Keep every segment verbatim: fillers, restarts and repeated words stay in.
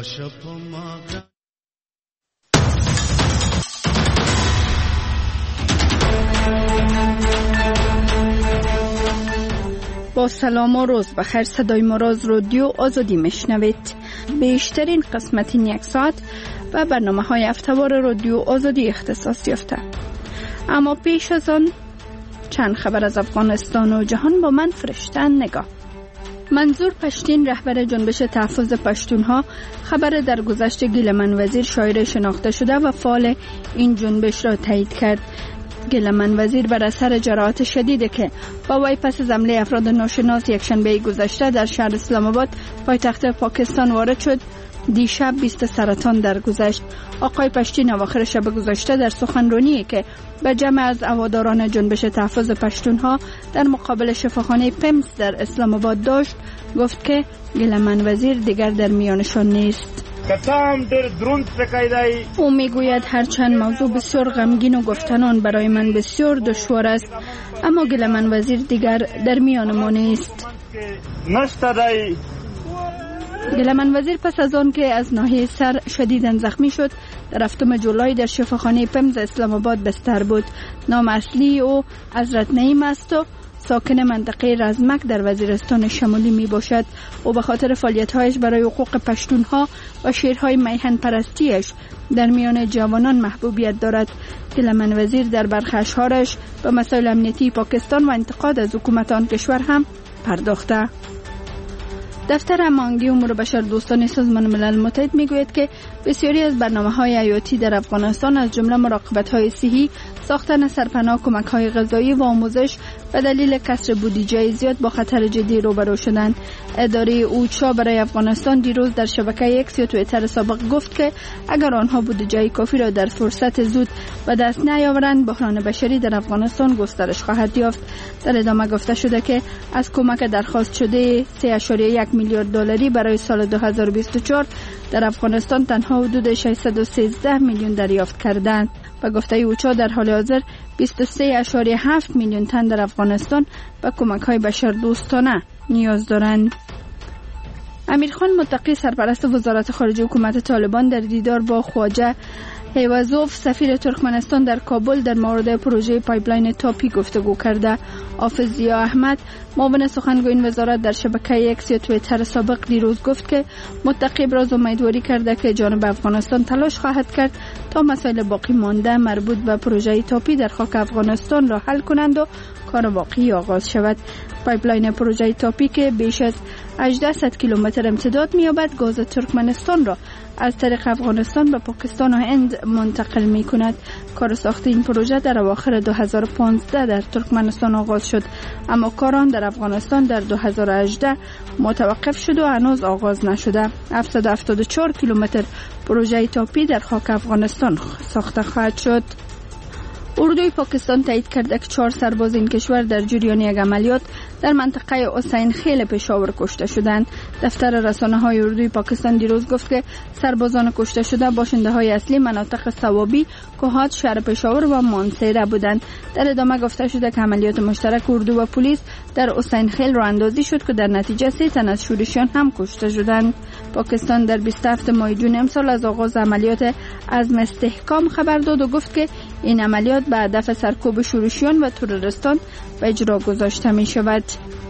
با سلام و روز بخیر. صدای ما را از رادیو آزادی میشنوید. بیشترین قسمت این یک ساعت و برنامه های هفته‌وار رادیو آزادی اختصاص یافته. اما پیش از آن چند خبر از افغانستان و جهان با من فرشته نگاه. منظور پشتین رهبر جنبش تحفظ پشتونها خبر درگذشت گیلمن وزیر شاعر شناخته شده و فعال این جنبش را تایید کرد. گیلمن وزیر بر اثر جراحات شدیدی که با وی پس از حمله افراد ناشناس یک شنبه گذشته در شهر اسلام آباد پایتخت پاکستان وارد شد، دیشب بیست سرطان درگذشت. آقای پشتین اواخر شب گذشته در سخنرانی که به جمع از هواداران جنبش تحفظ پشتونها در مقابل شفاخانه پمس در اسلام آباد داشت، گفت که گیلمن وزیر دیگر در میانشان نیست. او میگوید هرچند موضوع بسیار غمگین و گفتنان برای من بسیار دشوار است، اما گیلمن وزیر دیگر در میان ما نیست. گیلمن وزیر پس از آن که از ناحیه سر شدیداً زخمی شد در هفتم جولای در شفاخانه پمز اسلام آباد بستر بود. نام اصلی او حضرت نعیم است و ساکن منطقه رزمک در وزیرستان شمالی می باشد. او به خاطر فعالیت‌هایش برای حقوق پشتونها و شعرهای میهن پرستیش در میان جوانان محبوبیت دارد. گیلمن وزیر در برخی اشعارش به مسائل امنیتی پاکستان و انتقاد از حکومت آن کشور هم پرداخته. دفتر هماهنگی امور بشر دوستان سازمان ملل متحد میگوید که بسیاری از برنامه‌های حیاتی در افغانستان از جمله مراقبت‌های صحی، ساختن سرپناه، کمک‌های غذایی و آموزش به دلیل کسر بودجه زیاد با خطر جدی روبرو شدند. اداره اوچا برای افغانستان دیروز در شبکه ایکس یا توییتر سابق گفت که اگر آنها بودجه کافی را در فرصت زود به دست نیاورند، بحران بشری در افغانستان گسترش خواهد یافت. در ادامه گفته شده که از کمک درخواست شده سه ممیز یک میلیارد دلاری برای سال دو هزار و بیست و چهار در افغانستان تنها حدود ششصد و سیزده میلیون دریافت کردند. به گفته اوچا در حال حاضر بیست و سه ممیز هفت میلیون تن در افغانستان به کمک‌های بشردوستانه نیاز دارند. امیرخان متقی سرپرست وزارت خارجه حکومت طالبان در دیدار با خواجه هیوازوف سفیر ترکمنستان در کابل در مورد پروژه پایپلاین تاپی گفتگو کرده. حافظ ضیا احمد معاون سخنگوی این وزارت در شبکه ایکس یا توییتر سابق دیروز گفت که متقی ابراز امیدواری کرده که جانب افغانستان تلاش خواهد کرد تا مسائل باقی مانده مربوط به پروژه تاپی در خاک افغانستان را حل کنند و کار واقعی آغاز شود. پایپلاین پروژه تاپی که بیش از هجده کیلومتر امتداد می‌یابد، گاز ترکمنستان را از طریق افغانستان به پاکستان و هند منتقل می کند. کار ساخت این پروژه در اواخر دو هزار و پانزده در ترکمنستان آغاز شد، اما کاران در افغانستان در دو هزار و هجده متوقف شد و هنوز آغاز نشده. هفتصد و هفتاد و چهار کیلومتر پروژه تاپی در خاک افغانستان ساخته خواهد شد. اردوی پاکستان تایید کرده که چهار سرباز این کشور در جریان یک عملیات در منطقه حسین خیل پشاور کشته شدند. دفتر رسانه‌های اردوی پاکستان دیروز گفت که سربازان کشته شده باشنده‌های اصلی مناطق ثوابی، کوهات، شهر پشاور و مانسیره بودند. در ادامه گفته شده که عملیات مشترک اردو و پلیس در حسین خیل راه اندازی شد که در نتیجه سه تن از شورشیان هم کشته شدند. پاکستان در بیست و هفتم ماه جون امسال از آغاز عملیات عزم استحکام خبر داد و گفت که این عملیات به هدف سرکوب شورشیان و تروریستان به اجرا گذاشته می شود.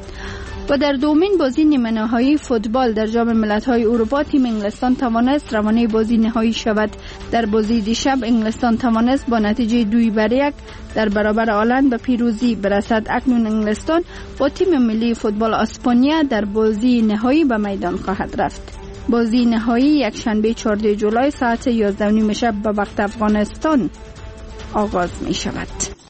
و در دومین بازی نیمه نهایی فوتبال در جام ملت‌های اروپا تیم انگلستان توانست روانه بازی نهایی شود. در بازی دیشب انگلستان توانست با نتیجه دوی بر یک در برابر هلند به پیروزی برسد. اکنون انگلستان با تیم ملی فوتبال اسپانیا در بازی نهایی به میدان خواهد رفت. بازی نهایی یک شنبه چهاردهم جولای ساعت یازده و نیم شب به وقت افغانستان آغاز می شود.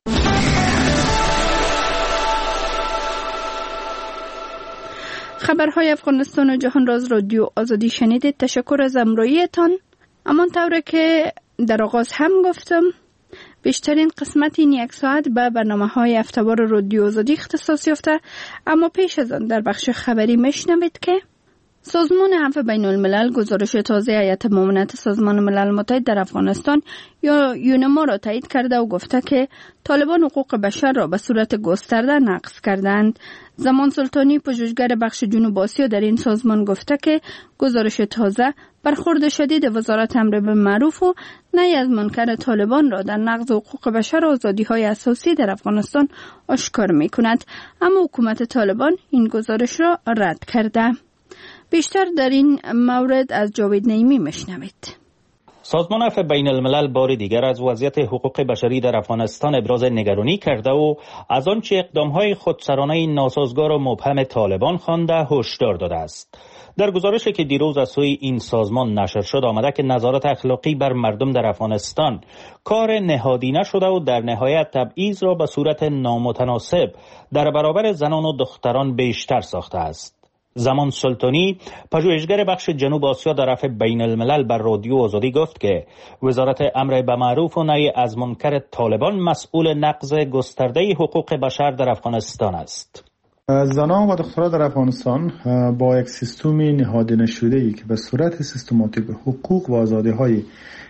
خبرهای افغانستان و جهان را از رادیو آزادی شنیدید. تشکر از همراهیتان. همانطور که در آغاز هم گفتم، بیشترین قسمت این یک ساعت به برنامه‌های هفته‌وار رادیو آزادی اختصاص یافته، اما پیش از آن در بخش خبری میشنوید که سازمان عفو بین الملل گزارش تازه هیئت معاونت سازمان ملل متحد در افغانستان یا یونما را تایید کرده و گفته که طالبان حقوق بشر را به صورت گسترده نقض کردند. زمان سلطانی، پژوهشگر بخش جنوب آسیا در این سازمان، گفته که گزارش تازه برخورد شدید وزارت امر بالمعروف و نهی از منکر طالبان را در نقض حقوق بشر و آزادی‌های اساسی در افغانستان آشکار می‌کند، اما حکومت طالبان این گزارش را رد کرده. بیشتر در این مورد از جاوید نعیمی میشنوید. سازمان عفو بین الملل بار دیگر از وضعیت حقوق بشری در افغانستان ابراز نگرانی کرده و از آنچه اقدام‌های خودسرانه ناسازگار و مبهم طالبان خوانده هشدار داده است. در گزارشی که دیروز از سوی این سازمان نشر شد آمده که نظارت اخلاقی بر مردم در افغانستان کار نهادینه شده و در نهایت تبعیض را به صورت نامتناسب در برابر زنان و دختران بیشتر ساخته است. زمان سلطانی، پژوهشگر بخش جنوب آسیا در عفو بین الملل بر رادیو آزادی گفت که وزارت امر بالمعروف و نهی از منکر طالبان مسئول نقض گسترده حقوق بشر در افغانستان است. زنان و دختران در افغانستان با یک سیستم نهادینه شده‌ای که به صورت سیستماتیک حقوق و آزادی‌های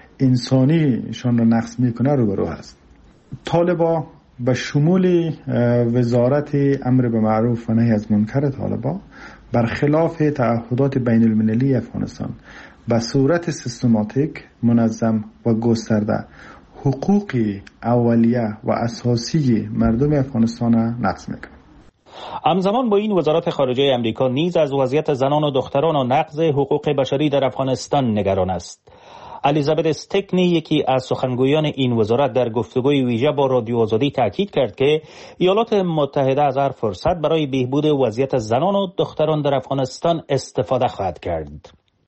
انسانیشان را نقض می‌کنه روبرو است. طالبان به شمول وزارت امر بالمعروف و نهی از منکر طالبان برخلاف تعهدات بین المللی افغانستان به صورت سیستماتیک، منظم و گسترده حقوق اولیه و اساسی مردم افغانستان نقض می‌کند. همزمان با این وزارت خارجه امریکا نیز از وضعیت زنان و دختران و نقض حقوق بشری در افغانستان نگران است. الیزابت استکنی، یکی از سخنگویان این وزارت، در گفتگوی ویژه با رادیو آزادی تاکید کرد که ایالات متحده از هر فرصت برای بهبود وضعیت زنان و دختران در افغانستان استفاده خواهد کرد.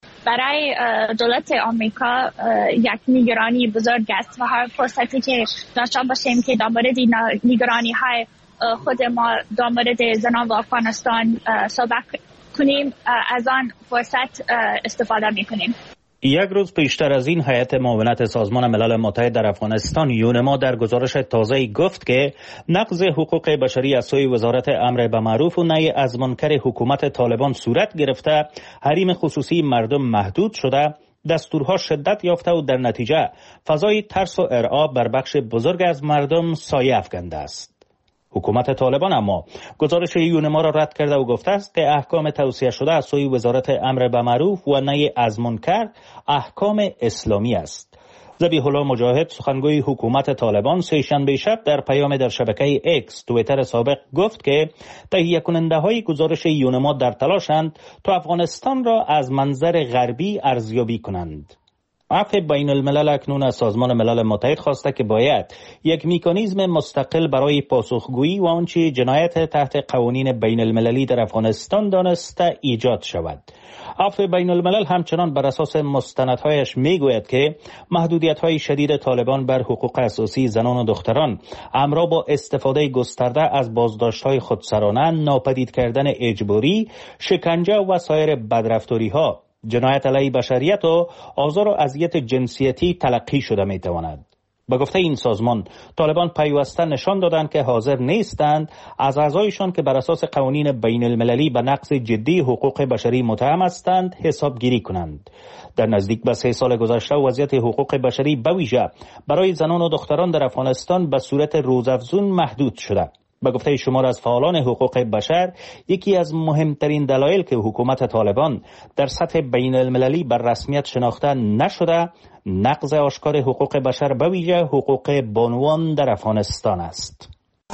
برای دولت آمریکا یک نگرانی بزرگ است و هر فرصتی که داشته باشیم که در مورد نگرانی های خود ما در مورد زنان و افغانستان صحبت کنیم، از آن فرصت استفاده میکنیم. یک روز پیشتر از این هیئت معاونت سازمان ملل متحد در افغانستان یونما در گزارش تازه‌ای گفت که نقض حقوق بشری از سوی وزارت امر بالمعروف و نهی از منکر حکومت طالبان صورت گرفته، حریم خصوصی مردم محدود شده، دستورها شدت یافته و در نتیجه فضای ترس و ارعاب بر بخش بزرگ از مردم سایه افکنده است. حکومت طالبان اما گزارش یونما را رد کرده و گفته است که احکام توصیه شده از سوی وزارت امر بالمعروف و نهی از منکر احکام اسلامی است. ذبیح الله مجاهد، سخنگوی حکومت طالبان، سه‌شنبه شب در پیام در شبکه اکس توییتر سابق گفت که تهیه کننده های گزارش یونما در تلاشند تا افغانستان را از منظر غربی ارزیابی کنند. عفو بین الملل اکنون از سازمان ملل متحد خواسته که باید یک مکانیزم مستقل برای پاسخگویی و آنچه جنایت تحت قوانین بین المللی در افغانستان دانسته ایجاد شود. عفو بین الملل همچنان بر اساس مستندهایش میگوید که محدودیت‌های شدید طالبان بر حقوق اساسی زنان و دختران همراه با استفاده گسترده از بازداشت‌های خودسرانه، ناپدید کردن اجباری، شکنجه و سایر بدرفتاری‌ها، جنایت علیه بشریت و آزار و اذیت جنسیتی تلقی شده می تواند. به گفته این سازمان، طالبان پیوسته نشان دادند که حاضر نیستند از اعضایشان که بر اساس قوانین بین المللی به نقض جدی حقوق بشری متهم هستند حسابگیری کنند. در نزدیک به سه سال گذشته وضعیت حقوق بشری به ویژه برای زنان و دختران در افغانستان به صورت روزافزون محدود شده. به گفته شمار از فعالان حقوق بشر، یکی از مهمترین دلایل که حکومت طالبان در سطح بین المللی بر رسمیت شناخته نشده، نقض آشکار حقوق بشر به ویژه حقوق بانوان در افغانستان است.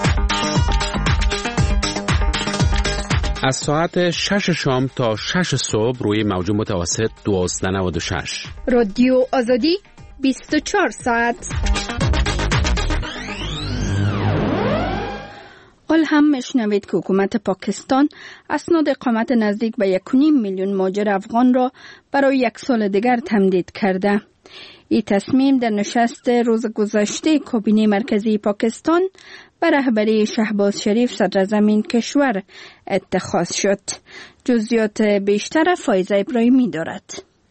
از ساعت شش شام تا شش صبح روی موج متوسط دوازده و نود و شش. رادیو آزادی بیست و چهار ساعت. حال هم میشنوید که حکومت پاکستان اسناد اقامت نزدیک به یک و نیم میلیون مهاجر افغان را برای یک سال دیگر تمدید کرده. این تصمیم در نشست روز گذشته کابینه مرکزی پاکستان به رهبری شهباز شریف صدر زمین کشور اتخاذ شد. جزئیات بیشتر فایزه ابراهیمی دارد.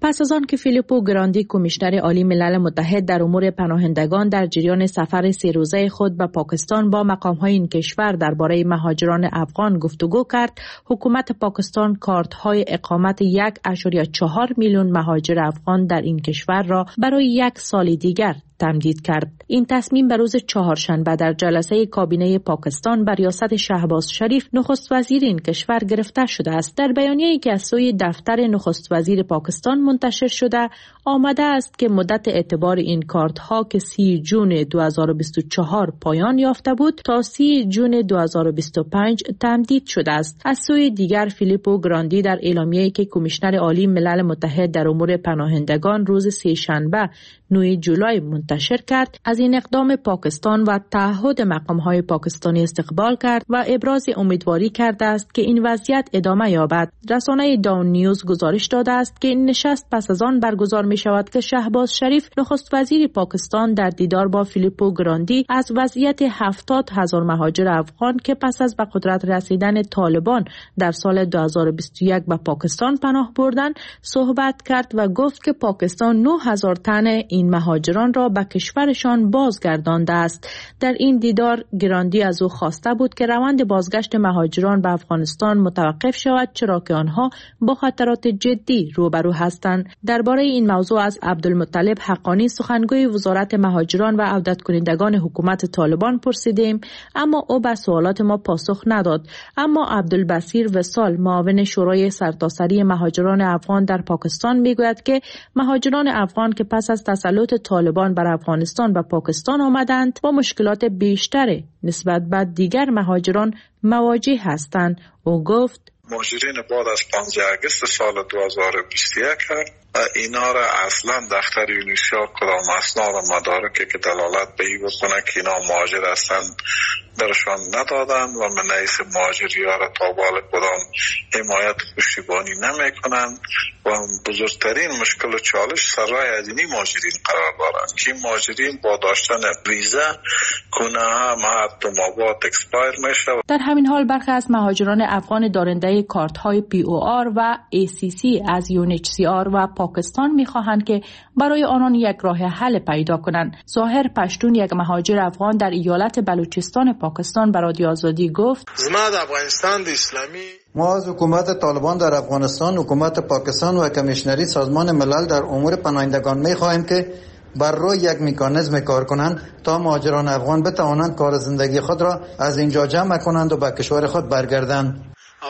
پس از آن که فیلیپو گراندی کمیشنر عالی ملل متحد در امور پناهندگان در جریان سفر سه روزه خود به پاکستان با مقام‌های این کشور درباره مهاجران افغان گفتگو کرد، حکومت پاکستان کارت‌های اقامت یک ممیز چهار میلیون مهاجر افغان در این کشور را برای یک سال دیگر تمدید کرد. این تصمیم به روز چهارشنبه در جلسه کابینه پاکستان بر ریاست شهباز شریف نخست وزیر این کشور گرفته شده است. در بیانیه‌ای که از سوی دفتر نخست وزیر پاکستان منتشر شده آمده است که مدت اعتبار این کارت ها که سی جون دو هزار و بیست و چهار پایان یافته بود تا سی جون دو هزار و بیست و پنج تمدید شده است. از سوی دیگر فیلیپو گراندی در اعلامیه‌ای که کمیشنر عالی ملل متحد در امور پناهندگان روز سه شنبه نه جولای منتشر کرد، از این اقدام پاکستان و تعهد مقام‌های پاکستانی استقبال کرد و ابراز امیدواری کرده است که این وضعیت ادامه یابد. رسانه داون نیوز گزارش داده است که این نشست پس از آن برگزار می شود که شهباز شریف نخست وزیر پاکستان در دیدار با فیلیپو گراندی از وضعیت هفتاد هزار مهاجر افغان که پس از به قدرت رسیدن طالبان در سال دو هزار و بیست و یک به پاکستان پناه بردند صحبت کرد و گفت که پاکستان نه هزار تن این مهاجران را به کشورشان بازگردانده است. در این دیدار گراندی از او خواسته بود که روند بازگشت مهاجران به افغانستان متوقف شود، چرا که آنها با خطرات جدی روبرو هستند. درباره این موضوع از عبدالمطلب حقانی سخنگوی وزارت مهاجران و عودت کنندگان حکومت طالبان پرسیدیم، اما او به سوالات ما پاسخ نداد. اما عبدالبصیر وصال معاون شورای سرتاسری مهاجران افغان در پاکستان میگوید که مهاجران افغان که پس از تسلط طالبان بر افغانستان و پاکستان آمدند با مشکلات بیشتری نسبت به دیگر مهاجران مواجه هستند. او گفت مهاجرین بعد از پانزده آگوست سال دو هزار و بیست و یک اینا را اصلا دفتر یونیسیا کدام اسناد و مدارکی که دلالت به این بکنه که اینا مهاجر هستند درشان ندادن و من حیث مهاجری ها را تا بال کدام حمایت پشتیبانی نمی کنن و بزرگترین مشکل و چالش سرای از اینی مهاجرین قرار دارند که مهاجرین با داشتن ویزا کنه هم حتی مواد اکسپایر میشه. در همین حال برخی از مهاجران افغان دارنده کارت های پی او آر و ای سی سی از یو ان اچ سی آر و پاکستان میخواهند که برای آنان یک راه حل پیدا کنند. ظاهر پشتون یک مهاجر افغان در ایالت بلوچستان پاکستان به رادیو آزادی گفت زما د افغانستان د اسلامی ما از حکومت طالبان در افغانستان، حکومت پاکستان و کمیشنری سازمان ملل در امور پناهندگان می‌خواهیم که بر روی یک مکانیزم کار کنند تا مهاجران افغان بتوانند کار زندگی خود را از اینجا جمع کنند و به کشور خود برگردند.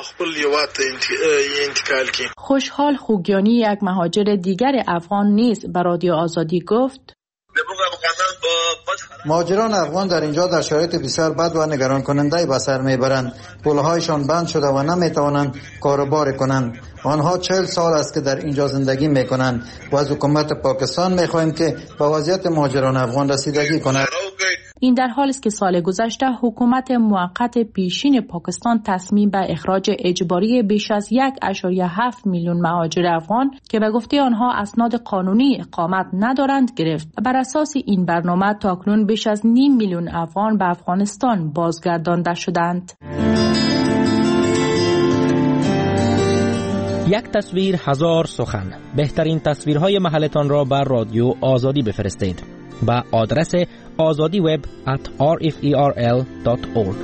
خوشحال خوگیانی یک مهاجر دیگر افغان نیز به رادیو آزادی گفت مهاجران افغان در اینجا در شرایط بسیار بد و نگران کننده به سر میبرند. پولهایشان بند شده و نمیتوانند کاروبار کنند. آنها چهل سال است که در اینجا زندگی میکنند و از حکومت پاکستان میخواهیم که به وضعیت مهاجران افغان رسیدگی کند. این در حالی است که سال گذشته حکومت موقت پیشین پاکستان تصمیم به اخراج اجباری بیش از یک ممیز هفت میلیون مهاجر افغان که به گفته آنها اسناد قانونی اقامت ندارند گرفت. بر اساس این برنامه تاکنون بیش از نیم میلیون افغان به افغانستان بازگردانده شدند. یک تصویر هزار سخن. بهترین تصویرهای محلتان را بر رادیو آزادی بفرستید با آدرس آزادی وب ات آر اف ای آر ال دات اورگ.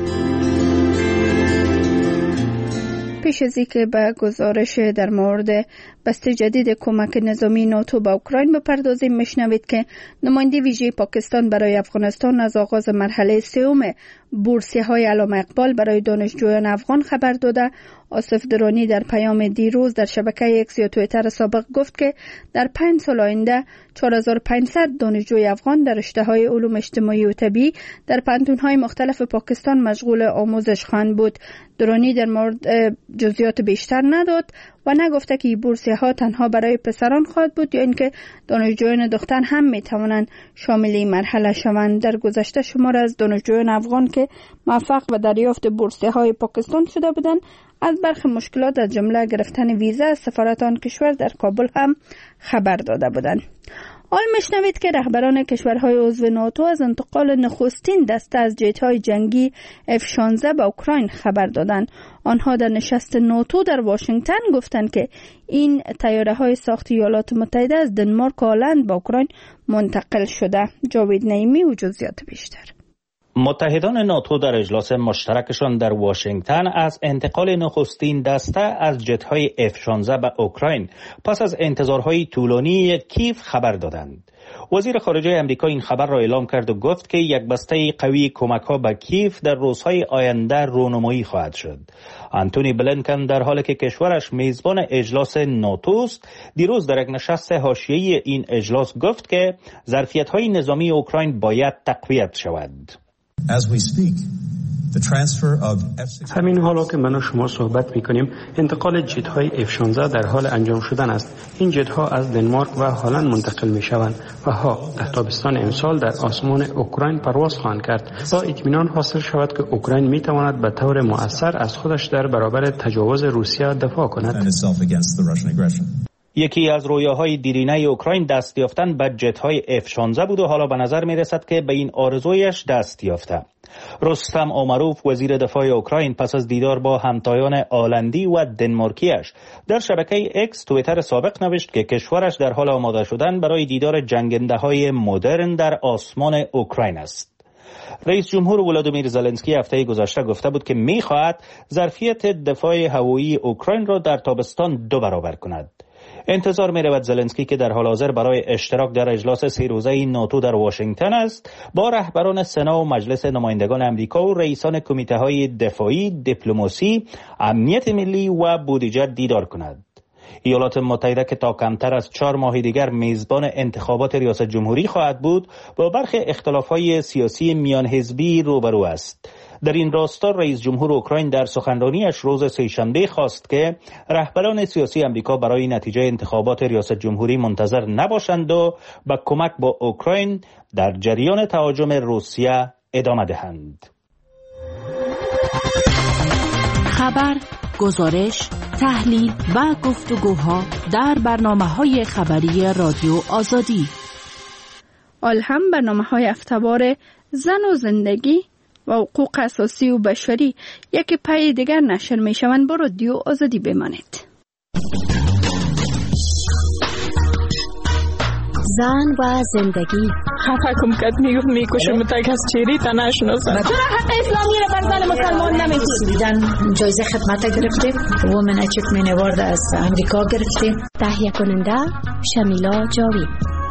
پیش از اینکه به گزارش در مورد بسته جدید کمک نظامی ناتو به اوکراین بپردازیم، میشنوید که نماینده ویژه پاکستان برای افغانستان از آغاز مرحله سوم بورسیه های علامه اقبال برای دانشجویان افغان خبر داده. آصف درانی در پیام دیروز در شبکه اکس یا توییتر سابق گفت که در پنج سال آینده چهار هزار و پانصد دانشجوی افغان در رشته‌های علوم اجتماعی و طبیعی در پانتون‌های مختلف پاکستان مشغول آموزش خواهند بود. درانی در مورد جزئیات بیشتر نداد و نگفته که این بورسیه ها تنها برای پسران خواهد بود یا اینکه دانشجویان دختر هم می توانند شامل این مرحله شوند. در گذشته شمار از دانشجویان افغان که موفق به دریافت بورسیه های پاکستان شده بودند از برخی مشکلات از جمله گرفتن ویزا از سفارت آن کشور در کابل هم خبر داده بودند. حال میشنوید که رهبران کشورهای عضو ناتو از انتقال نخستین دسته از جت‌های جنگی اف شانزده به اوکراین خبر دادند. آنها در نشست ناتو در واشنگتن گفتند که این طیاره‌های ساخت ایالات متحده از دنمارک و هلند به اوکراین منتقل شده. جاوید نعیمی و جزئیات بیشتر. متحدان ناتو در اجلاس مشترکشان در واشنگتن از انتقال نخستین دسته از جت‌های اف شانزده به اوکراین پس از انتظارهای طولانی کیف خبر دادند. وزیر خارجه آمریکا این خبر را اعلام کرد و گفت که یک بسته قوی کمک‌ها به کیف در روزهای آینده رونمایی خواهد شد. آنتونی بلینکن در حالی که کشورش میزبان اجلاس ناتو است، دیروز در یک نشست حاشیه‌ای این اجلاس گفت که ظرفیت‌های نظامی اوکراین باید تقویت شود. همین حالا که من و شما صحبت میکنیم انتقال جت های اف شانزده در حال انجام شدن است. این جت ها از دنمارک و هلند منتقل می شوند و ها در تابستان امسال در آسمان اوکراین پرواز خواهند کرد تا اطمینان حاصل شود که اوکراین می تواند به طور مؤثر از خودش در برابر تجاوز روسیه دفاع کند. یکی از رویاهای دیرینه اوکراین دست یافتن به جت‌های اف شانزده بود و حالا به نظر می رسد که به این آرزویش دست یافته. رستم آمروف وزیر دفاع اوکراین پس از دیدار با همتایان آلندی و دنمارکیش در شبکه اکس توییتر سابق نوشت که کشورش در حال آماده شدن برای دیدار جنگنده‌های مدرن در آسمان اوکراین است. رئیس جمهور ولادیمیر زلنسکی هفته گذشته گفته بود که می‌خواهد ظرفیت دفاع هوایی اوکراین را در تابستان دو برابر کند. انتظار می رود زلنسکی که در حال حاضر برای اشتراک در اجلاس سه روزه ناتو در واشنگتن است با رهبران سنا و مجلس نمایندگان آمریکا و رئیسان کمیته های دفاعی، دیپلماسی، امنیت ملی و بودجه دیدار کند. ایالات متحده که تا کمتر از چهار ماه دیگر میزبان انتخابات ریاست جمهوری خواهد بود با برخی اختلاف‌های سیاسی میان حزبی روبرو است. در این راستا رئیس جمهور اوکراین در سخنرانیش روز سه‌شنبه خواست که رهبران سیاسی آمریکا برای نتیجه انتخابات ریاست جمهوری منتظر نباشند و به کمک با اوکراین در جریان تهاجم روسیه ادامه دهند. خبر، گزارش، تحلیل و گفتگوها در برنامه‌های خبری رادیو آزادی. آل هم برنامه‌های هفته‌وار زن و زندگی و حقوق اساسی و بشری یک پای دیگر نشر می شوند. با رادیو آزادی بمانید. زن و زندگی. خفه کم کد میگفت میکشم تک از چیری تا نشناسم. چرا حق اسلامی رو بر زن مسلمان نمیدید؟ جایزه خدمت گرفتیم. وومن اچیومنت اوارد از امریکا گرفتیم. تهیه کننده شمیلا جاوید.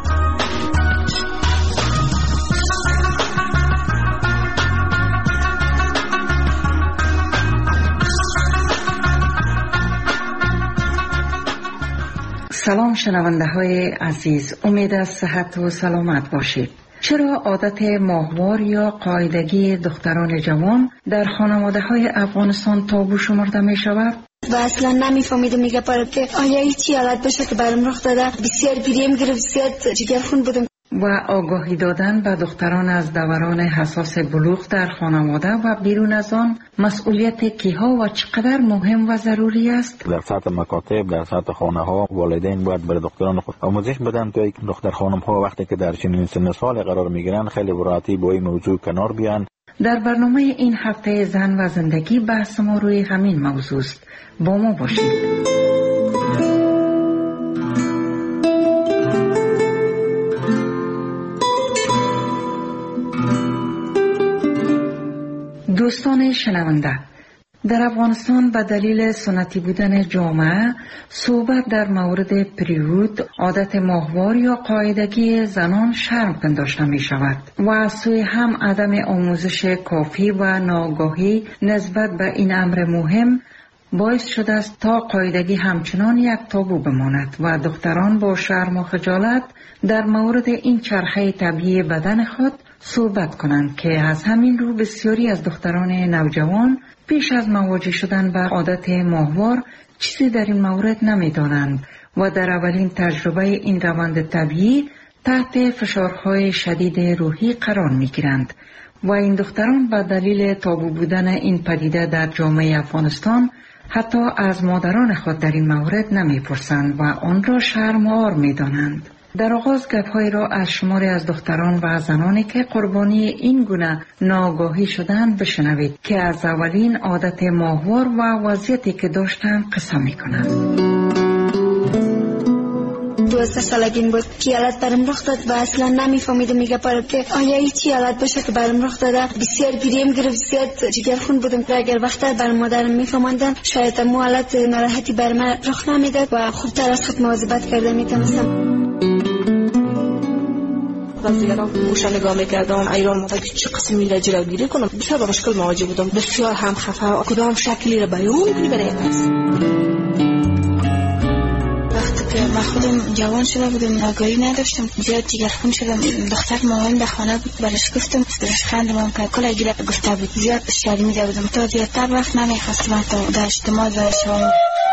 سلام شنونده های عزیز، امید از صحت و سلامت باشید. چرا عادت ماهوار یا قاعدگی دختران جوان در خانواده های افغانستان تابو شمرده می شود؟ و اصلا نمیفهمیدم میگه پاره که آیا هیچی حالت بشه که برام رخ داده. بسیار گریم گرفت، بسیار جگرخون بودم. و آگاهی دادن به دختران از دوران حساس بلوغ در خانواده و بیرون از آن مسئولیت کیها و چقدر مهم و ضروری است. در سطح مکاتب، در سطح خانه ها والدین باید برای دختران خود آموزش بدن تا یک دختر خانم ها وقتی که در چنین سن سال قرار میگیرن خیلی براتی با این موضوع کنار بیان. در برنامه این هفته زن و زندگی بحث ما روی همین موضوع است. با ما باشید. دوستان شنونده، در افغانستان به دلیل سنتی بودن جامعه صحبت در مورد پریود، عادت ماهوار یا قاعدگی زنان شرم پنداشته می شود و از سوی هم عدم آموزش کافی و ناآگاهی نسبت به این امر مهم باعث شده است تا قاعدگی همچنان یک تابو بماند و دختران با شرم و خجالت در مورد این چرخه طبیعی بدن خود صحبت کنند که از همین رو بسیاری از دختران نوجوان پیش از مواجه شدن با عادت ماهوار چیزی در این مورد نمی دانند و در اولین تجربه این روند طبیعی تحت فشارهای شدید روحی قرار می گیرند و این دختران به دلیل تابو بودن این پدیده در جامعه افغانستان حتی از مادران خود در این مورد نمی پرسند و آن را شرم‌آور می دانند. در آغاز گپ‌های را از شماری از دختران و زنانی که قربانی این گونه ناآگاهی شدند بشنوید که از اولین عادت ماهوار و وضعیتی که داشتند قصه می‌کنند. دوازده سالگیم بود که حالت برم رخ داد و اصلا نمیفهمیدم میگه پاره که آیا هیچی حالت باشه که برم رخ داده. بسیار گریم گرفت، بسیار جگرخون بودم که اگر وقتا برم مادرم میفهماندن شاید مو حالت ناراحتی برم رخ نمیداد و خوبتر از خود مواظبت کرده میتونستم. از دیگران گوشه نگاه میکردم ایران مادر که چه قسمی را جلوگیری کنم. بسیار با مشکل مواجه بودم، بسیار هم خفه، کدام شکلی را بیان کنی برای کس. من خودم جوان شده بودم، آگاهی نداشتم، زیاد جگرخون شدم. دختر مامان در خانه بود، برش گفتم برش خندم که کلا گیره گفته بود. زیاد شرمیده بودم تا زیادتر وقت نمیخواستم تا در اجتماع ظاهر شوم.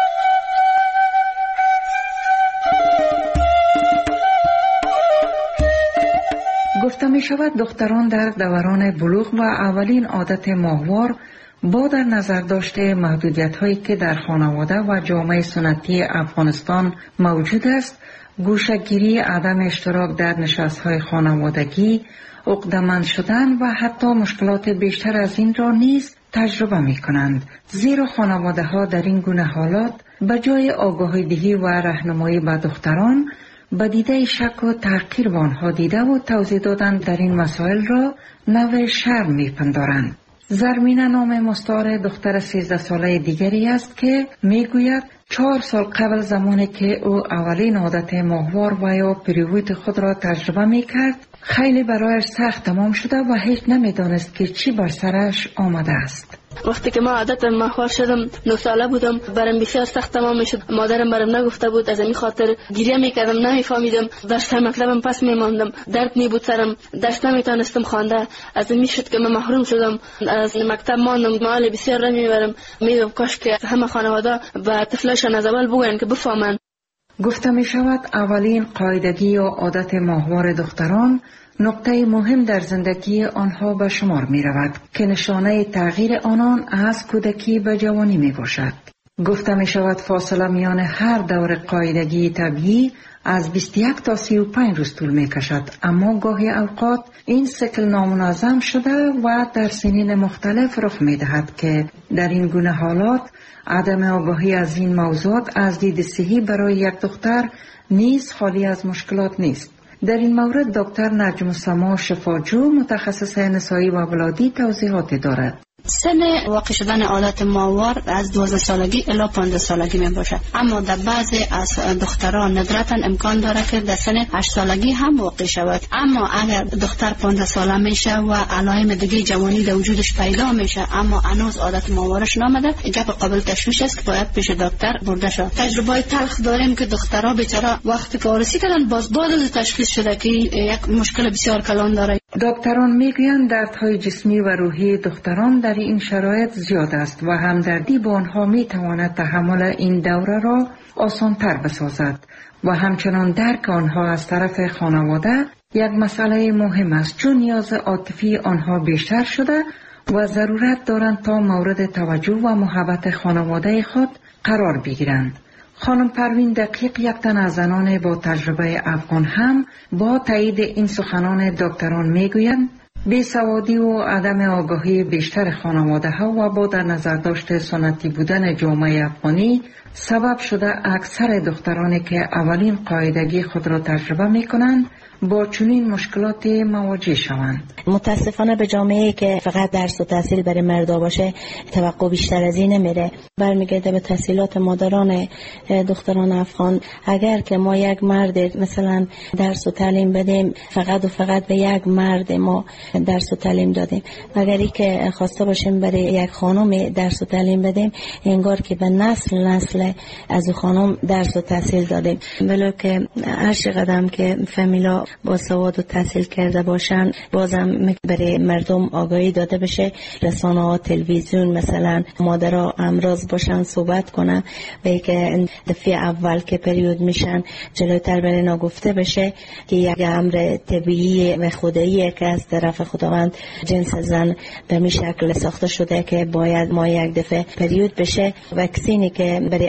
گفته می شود دختران در دوران بلوغ و اولین عادت ماهوار با در نظر داشته محدودیت هایی که در خانواده و جامعه سنتی افغانستان موجود است، گوشه‌گیری، عدم اشتراک در نشست‌های خانوادگی، عقده‌مند شدن و حتی مشکلات بیشتر از این را نیز تجربه می کنند. زیرا خانواده ها در این گونه حالات به جای آگاهی دهی و راهنمایی به دختران به دیده شک و تحقیر به آنها دیده و توضیح دادن در این مسائل را نوع شرم می پندارند. زرمینه نام مستعار دختر سیزده ساله دیگری است که می گوید چهار سال قبل زمانی که او اولین عادت ماهوار و یا پریود خود را تجربه می کرد خیلی برایش سخت تمام شده و هیچ نمی دانست که چی بر سرش آمده است. وقتی که ما عادت ماهوار شدم نه ساله بودم، برام بسیار سخت تمام میشد. مادرم برام نگفته بود، از این خاطر گریه میکردم، نمیفهمیدم درس مطلبم پس میماندم، درد می بود سرم، درس نمیتونستم خوانده. از این میشد که من محروم شدم، از مکتب ماندم، مال بسیار نمیبرم. میدم کاش که همه خانواده و طفلشان از اول بگوین که بفهمن. گفته می شود اولین قاعدگی و عادت ماهوار دختران نقطه مهم در زندگی آنها به شمار می رود که نشانه تغییر آنان از کودکی به جوانی می باشد. گفته می شود فاصله میان هر دور قاعدگی طبیعی از بیست و یک تا سی و پنج روز طول می کشد، اما گاهی اوقات این سیکل نامنظم شده و در سنین مختلف رخ می دهد که در این گونه حالات عدم آگاهی از این موضوعات از دید صحی برای یک دختر نیز خالی از مشکلات نیست. در این مورد دکتر نجم السما شفاجو متخصص نسایی و ولادی توضیحاتی دارد. سن واقع شدن عادت ماهوار از دوازده سالگی الی پانزده سالگی می باشد، اما در بعضی از دختران ندرتا امکان داره که در سن هشت سالگی هم واقع شود. اما اگر دختر پانزده ساله میشه و علائم دیگه جوانی در وجودش پیدا میشه اما هنوز عادت ماهوارش نامده، گپ قابل تشویش است که باید پیش دکتر برده شود. تجربه تلخ داریم که دخترها بیچاره وقتی که عروسی کردن باز بعد از تشخیص شده که یک مشکل بسیار کلان داره. دکتران میگویند دردهای جسمی و روحی دختران در این شرایط زیاد است و همدردی با آنها میتواند تحمل این دوره را آسانتر بسازد و همچنان درک آنها از طرف خانواده یک مسئله مهم است، چون نیاز عاطفی آنها بیشتر شده و ضرورت دارند تا مورد توجه و محبت خانواده خود قرار بگیرند. خانم پروین دقیق، یک تن از زنان با تجربه افغان، هم با تایید این سخنان دکتران میگویند بیسوادی و عدم آگاهی بیشتر خانواده ها و با در نظر داشته سنتی بودن جامعه افغانی سبب شده اکثر دخترانی که اولین قاعدگی خود را تجربه می کنند با چنین مشکلات مواجه شوند. متاسفانه به جامعه که فقط درس و تحصیل برای مردا باشه توقع بیشتر از این نمیره، برمیگرده به تحصیلات مادران دختران افغان. اگر که ما یک مرد مثلا درس و تعلیم بدیم، فقط و فقط به یک مرد ما درس و تعلیم دادیم. اگری که خواسته باشیم برای یک خانم درس و تعلیم بدیم، انگار که به نسل نسل از خانم درس و تحصیل دادیم. ولو که هر چقدر که فامیلا با سواد و تحصیل کرده باشن، بازم برای مردم آگاهی داده بشه، رسانه ها، تلویزیون مثلا مادرها امراض باشن صحبت کنن و که دفعه اول که پریود میشن جلوتر برای اینا گفته بشه که یک امر طبیعی و خداییه که از طرف خداوند جنس زن به می شکل ساخته شده که باید ما یک دفعه پریود بشه. واکسینی که برای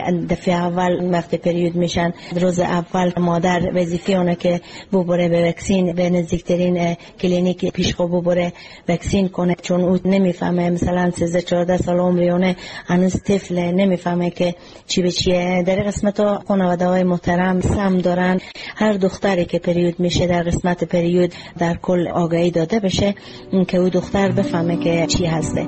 دفعه اول وقت پریود میشن روز اول مادر وظیفه اونه که ببره به وکسین به نزدیکترین کلینیک پیشخو ببره وکسین کنه، چون او نمیفهمه مثلا سیزده چهارده سال عمریونه هنوز طفل نمیفهمه که چی به چیه. در قسمت خانواده های محترم سم دارن هر دختری که پریود میشه در قسمت پریود در کل آگاهی داده بشه که او دختر بفهمه که چی هسته.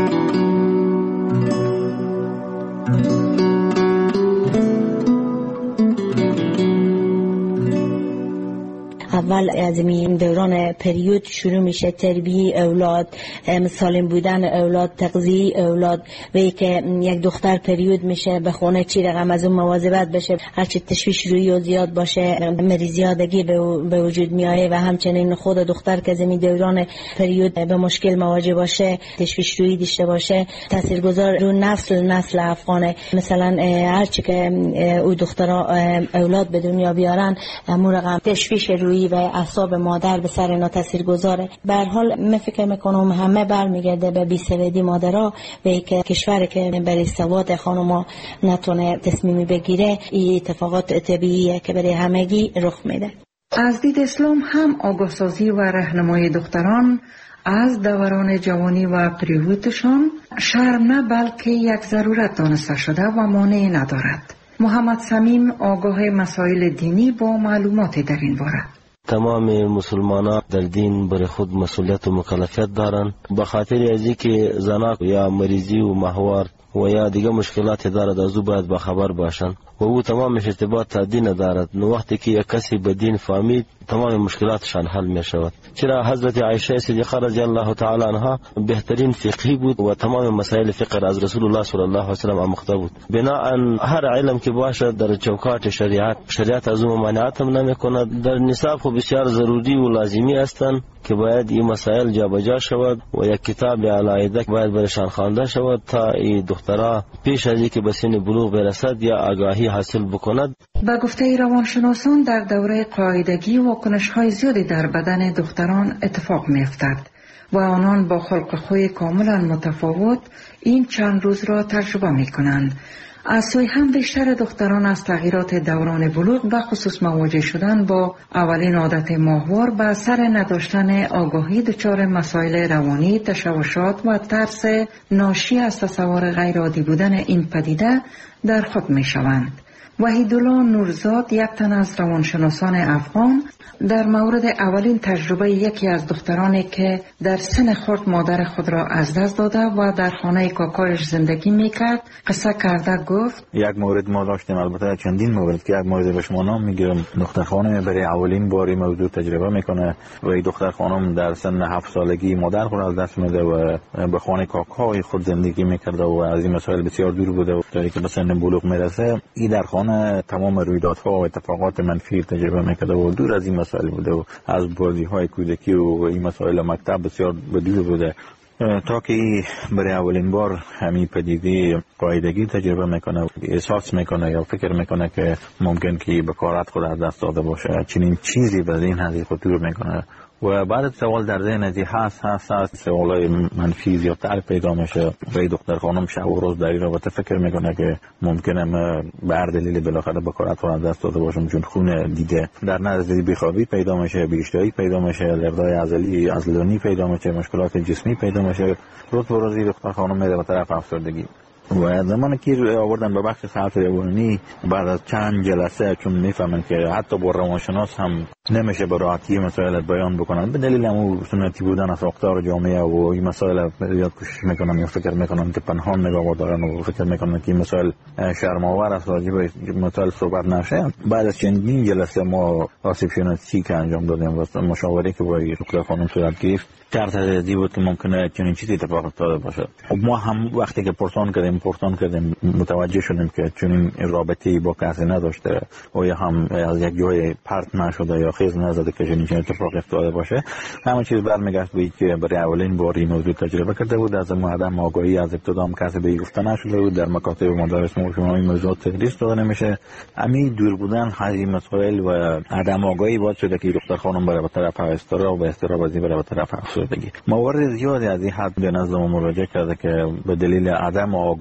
اول از این دوران پریود شروع میشه تربیت اولاد، سالم بودن اولاد، تغذیه اولاد. و که یک دختر پریود میشه به خونه چی رقم از اون مواظبت بشه، هرچی تشویش روی و زیاد باشه مریضیادگی به وجود میاره و همچنین خود دختر که از این دوران پریود به مشکل مواجه باشه تشویش روی داشته باشه تاثیرگذار رو نسل نسل افغانه. مثلا هرچی که او دخترها اولاد به دنیا بیارن همون رقم تشویش روی و اعصاب مادر به سر اینا تاثیر گذاره. به هر حال من فکر میکنم همه برمیگرده به بی‌سوادی مادرها و اینکه کشوری که برای سواد خانم‌ها نتونه تصمیمی بگیره این اتفاقات طبیعیه که برای همگی رخ میده. از دید اسلام هم آگاهسازی و راهنمایی دختران از دوران جوانی و پریودشان شرم نه بلکه یک ضرورت دانسته شده و مانعی ندارد. محمد صمیم آگاه مسائل دینی با معلوماتی در این باره. تمام مسلمانان در دین برای خود مسئولیت و مکلفیت دارند، به خاطر از اینکه زنان یا مریضی و ماهوار و یا دیگه مشکلات دارد از او باید بخبر باشند و او تمامش ارتباط تا دین دارد. وقتی که یک کسی به دین فهمید تمام مشکلاتشان حل می شود. چرا حضرت عایشه صدیقه رضی الله تعالی عنها بهترین فقهی بود و تمام مسائل فقه از رسول الله صلی الله علیه و سلم آموخته بود. بناهن هر علم که باشه در چوکات شریعت شریعت از اون ممانعت هم نمی کند. در نصاب خو بسیار ضروری و لازمی هستند که باید این مسائل جابجا شود و یک کتاب علاوه باید برشان خوانده شود تا این دخترها پیش از اینکه به سن بلوغ برسد یا آگاهی حاصل بکند. با گفته روانشناسان در دوره قاعدگی واکنش‌های زیادی در بدن دختران اتفاق می‌افتد و آنان با خلق خوی کاملا متفاوت این چند روز را تجربه می‌کنند. از سوی هم بیشتر دختران از تغییرات دوران بلوغ به خصوص مواجه شدن با اولین عادت ماهوار به اثر نداشتن آگاهی دچار مسائل روانی، تشوشات و ترس ناشی از تصور غیرعادی بودن این پدیده در خود می شوند. وحیدالله نورزاد یک تن از روانشناسان افغان در مورد اولین تجربه یکی از دخترانی که در سن خرد مادر خود را از دست داده و در خانه کاکایش زندگی میکرد قصه کرده گفت: یک مورد ما داشتیم، البته چندین مورد که یک مورد به شما نام میگیرم. دختر خانم برای اولین باری موضوع تجربه میکنه و این دختر خانم در سن هفت سالگی مادر خود از دست میده و به خانه کاکای خود زندگی میکرده و از این مسائل بسیار دور بوده و تا که به سن بلوغ میرسه این در خانه تمام رویدادها و اتفاقات منفی تجربه میکرده و دور از این مسائل بوده و از بازی‌های کودکی و این مسائل مکتب بسیار بدور بوده تا که برای اولین بار همین پدیده قاعدگی تجربه میکنه، احساس میکنه یا فکر میکنه که ممکن که به کارات خود از دست داده باشه. چنین چیزی به این حدی خطور میکنه و بعد سوال در ذهن ازی هست هست هست سوالای منفی زیادتر پیدا میشه و دختر خانم شب و روز در این رابطه فکر میکنه که ممکنه به هر دلیل بالاخره به کارات خود از دست داده باشم، چون خون دیده در نزدیکی بیخوابی پیدا میشه، بیشتری پیدا میشه، لردای عضلی عضلانی پیدا میشه، مشکلات جسمی پیدا میشه. روز به روز دختر خانم میره به طرف افسردگی و زمانی که آوردن به بخش صحت روانی بعد از چند جلسه چون میفهمن که حتی با روانشناس هم نمیشه به راحتی مسائل بیان بکنن به دلیل همون سنتی بودن از ساختار جامعه و این مسائل زیاد کوشش میکنن یا فکر میکنن که پنهان نگاه دارن و فکر میکنن که این مسائل شرم‌آور است راجع به مسائل صحبت نشه. بعد از چندین جلسه ما آسیب شناسی که انجام دادیم و مشاوره که با دکتر خانم صورت گرفت شرط دی بود که ممکنه چنین چیزی اتفاق افتاده باشه. خب ما هم وقتی که پرسان کردیم پرسان کردیم متوجه شدیم که چنین رابطه‌ای با کسی نداشته و یا هم از یک جای پرت نشده یا خیز نزده که چنین اتفاق افتاده باشه. همه چیز برمیگشت به اینکه برای اولین بار این موضوع تجربه کرده بود. از عدم آگاهی از ابتدا هم کسی به گفته نشده بود. در مکاتب مدارس ما شما این موضوع تدریس داده نمیشه. همین دور بودن هذه مسائل و عدم آگاهی باعث شده که دختر خانم بره به طرف استرا و استرا بازی بره به طرف افسردگی. موارد زیادی از این حد به نظر ما مراجعه کرده که به دلیل عدم آگاهی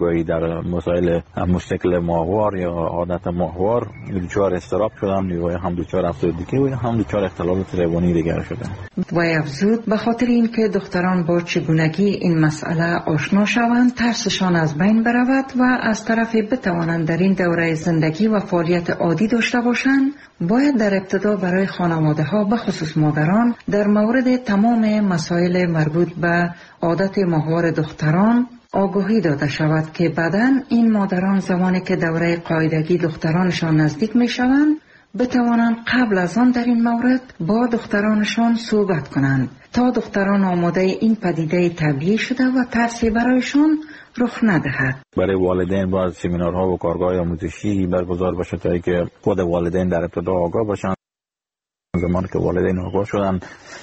گاهی در مسائل مشکل ماهوار یا عادت ماهوار دچار اضطراب شدن یا هم دچار افسردگی و هم دچار اختلالات روانی دیگر شدن. و افزود به خاطر اینکه دختران با چگونگی این مسئله آشنا شوند ترسشان از بین برود و از طرفی بتوانند در این دوره زندگی و فعالیت عادی داشته باشند، باید در ابتدا برای خانواده ها به خصوص مادران در مورد تمام مسائل مربوط به عادت ماهوار دختران آگاهی داده شود که بعداً این مادران زمانی که دوره قاعدگی دخترانشان نزدیک می شوند بتوانند قبل از آن در این مورد با دخترانشان صحبت کنند تا دختران آماده این پدیده طبیعی شده و ترسی برایشان رخ ندهد. برای والدین باید سمینارها و کارگاه آموزشی برگزار بشه تا اینکه خود والدین در ابتدا آگاه باشند. زمانی که والدین آگاه شدن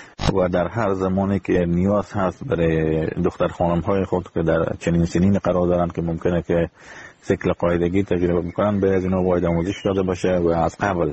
و در هر زمانی که نیاز هست برای دختر خانم های خود که در چنین سنین قرار دارند که ممکنه که سیکل قاعدگی تجربه میکنن به از اینا باید آموزش داده باشه و از قبل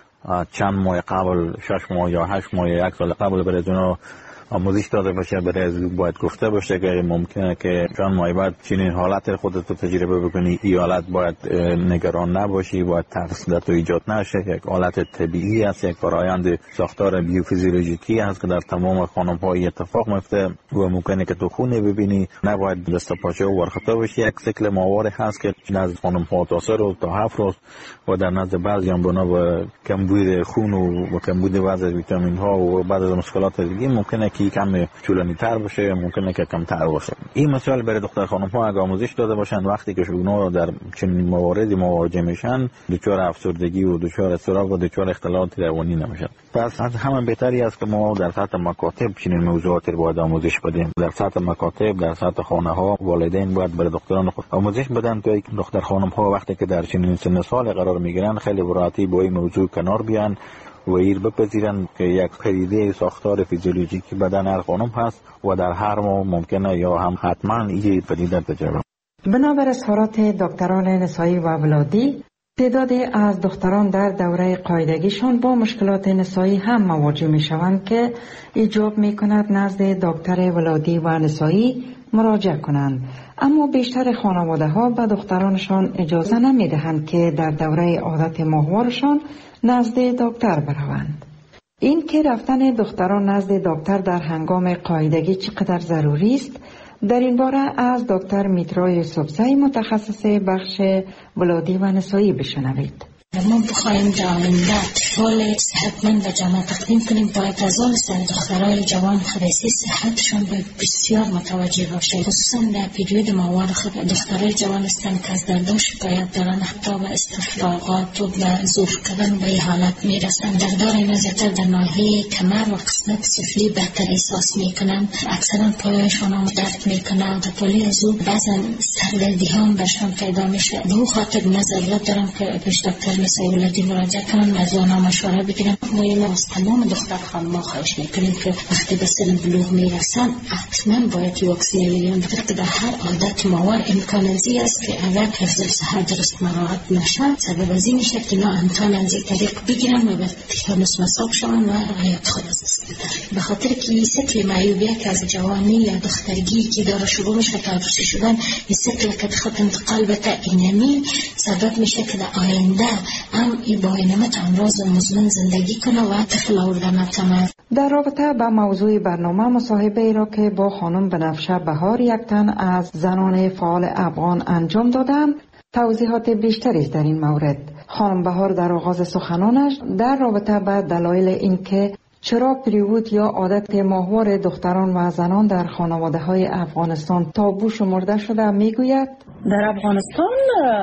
چند ماه قبل شش ماه یا هشت ماه یا یک سال قبل برای از اینا آموزش داده باشه. برای از باید گفته باشه که ممکنه که چند ماه بعد چنین حالت خودت رو تجربه بکنی، این حالت باید نگران نباشی، باید ترس در تو ایجاد نشه، یک حالت طبیعی است، یک فرآیند ساختار بیوفیزیولوژیکی است که در تمام خانم ها اتفاق میفته و ممکنه که تو خونه ببینی، نباید دست پاچه و ورخته باشی. یک سیکل ماهواره هست که نزد خانم ها تا سه روز تا هفت روز و در نزد بعضی هم بنا به کمبود خون و کمبود بعضی ویتامین ها و بعضی از مشکلات دیگه ممکنه که کم طولانی تر باشه، ممکنه که کم تر باشه. این مسائل برای دختر خانم ها اگه آموزش داده باشن وقتی که اونا در چنین مواردی مواجه میشن دچار افسردگی و دچار اضطراب و دچار اختلالات روانی نمیشن. پس از همه بهتری است که ما در سطح مکاتب چنین موضوعات رو باید آموزش بدیم. در سطح مکاتب، در سطح خانه ها والدین باید برای دختران خود آموزش بدن تا دختر خانم ها وقتی که در چنین سن سال قرار میگیرن خیلی براحتی با این موضوع کنار بیان و ایر بپذیرن که یک پدیده ساختار فیزیولوژیکی بدن هر خانم هست و در هر ماه ممکنه یا هم حتما این پدیده تجربه. بنابر اظهارات دکتران نسایی و ولادی، تعدادی از دختران در دوره قاعدگیشان با مشکلات نسایی هم مواجه می شوند که ایجاب می کند نزد دکتر ولادی و نسایی مراجعه کنند، اما بیشتر خانواده ها به دخترانشان اجازه نمی دهند که در دوره عادت ماهوارشان نزد دکتر بروند. این که رفتن دختران نزد دکتر در هنگام قاعدگی چقدر ضروری است، در این باره از دکتر میترا یوسفزئی متخصص بخش ولادی و نسایی بشنوید. ما بخواهیم در آینده اطفال صحتمند و جامعه تقدیم کنیم، باید از آن سر دخترای جوان خدایسی صحتشان به بسیار متوجه باشه. خصوصا در پیریود ماهوار خود دخترای جوان هستند که از درداش باید دارن حتی به استفراغات و به ظروف کردن به این حالت میرسند. دردار اینا زیادتر در ناحیه کمر و قسمت سفلی بهتر احساس میکنند. اکثرا پایشان هم درد میکنه و در پالی از او بعضا سردردی هم برشان پیدا میشه. به اون خاطر نظریات دارم که پیش دکتر نسایی ولادی مراجعه کنن، از آنها مشوره بگیرن. ما این از تمام دختر خانم‌ها خواهش میکنیم که وقتی به سن بلوغ میرسن حتما باید واکسین بگیرن، بخاطر که در هر عادت ماهوار امکان ازی است که اگر حفظ صحت درست مراعات نشه سبب ازی میشه که اینا امکان از این طریق بگیرن و به تیتانوس مصاب شون و حیات خود از دست بدن. به خاطر که این سیکل معیوبیه که از جوانی یا دخترگی که داره شروع میشه تا عروسی شدن، این سیکل که بخواد انتقال بده اینمی سبب میشه که در آینده هم ای با اینمت امراض مزمن زندگی کنه و طفل آوردن نتونه. در رابطه با موضوع برنامه مصاحبه ای را که با خانم بنفشه بهار یک تن از زنان فعال افغان انجام دادم توضیحات بیشتری در این مورد. خانم بهار در آغاز سخنانش در رابطه با دلایل اینکه چرا پریود یا عادت ماهوار دختران و زنان در خانواده های افغانستان تابو شمرده شده میگوید در افغانستان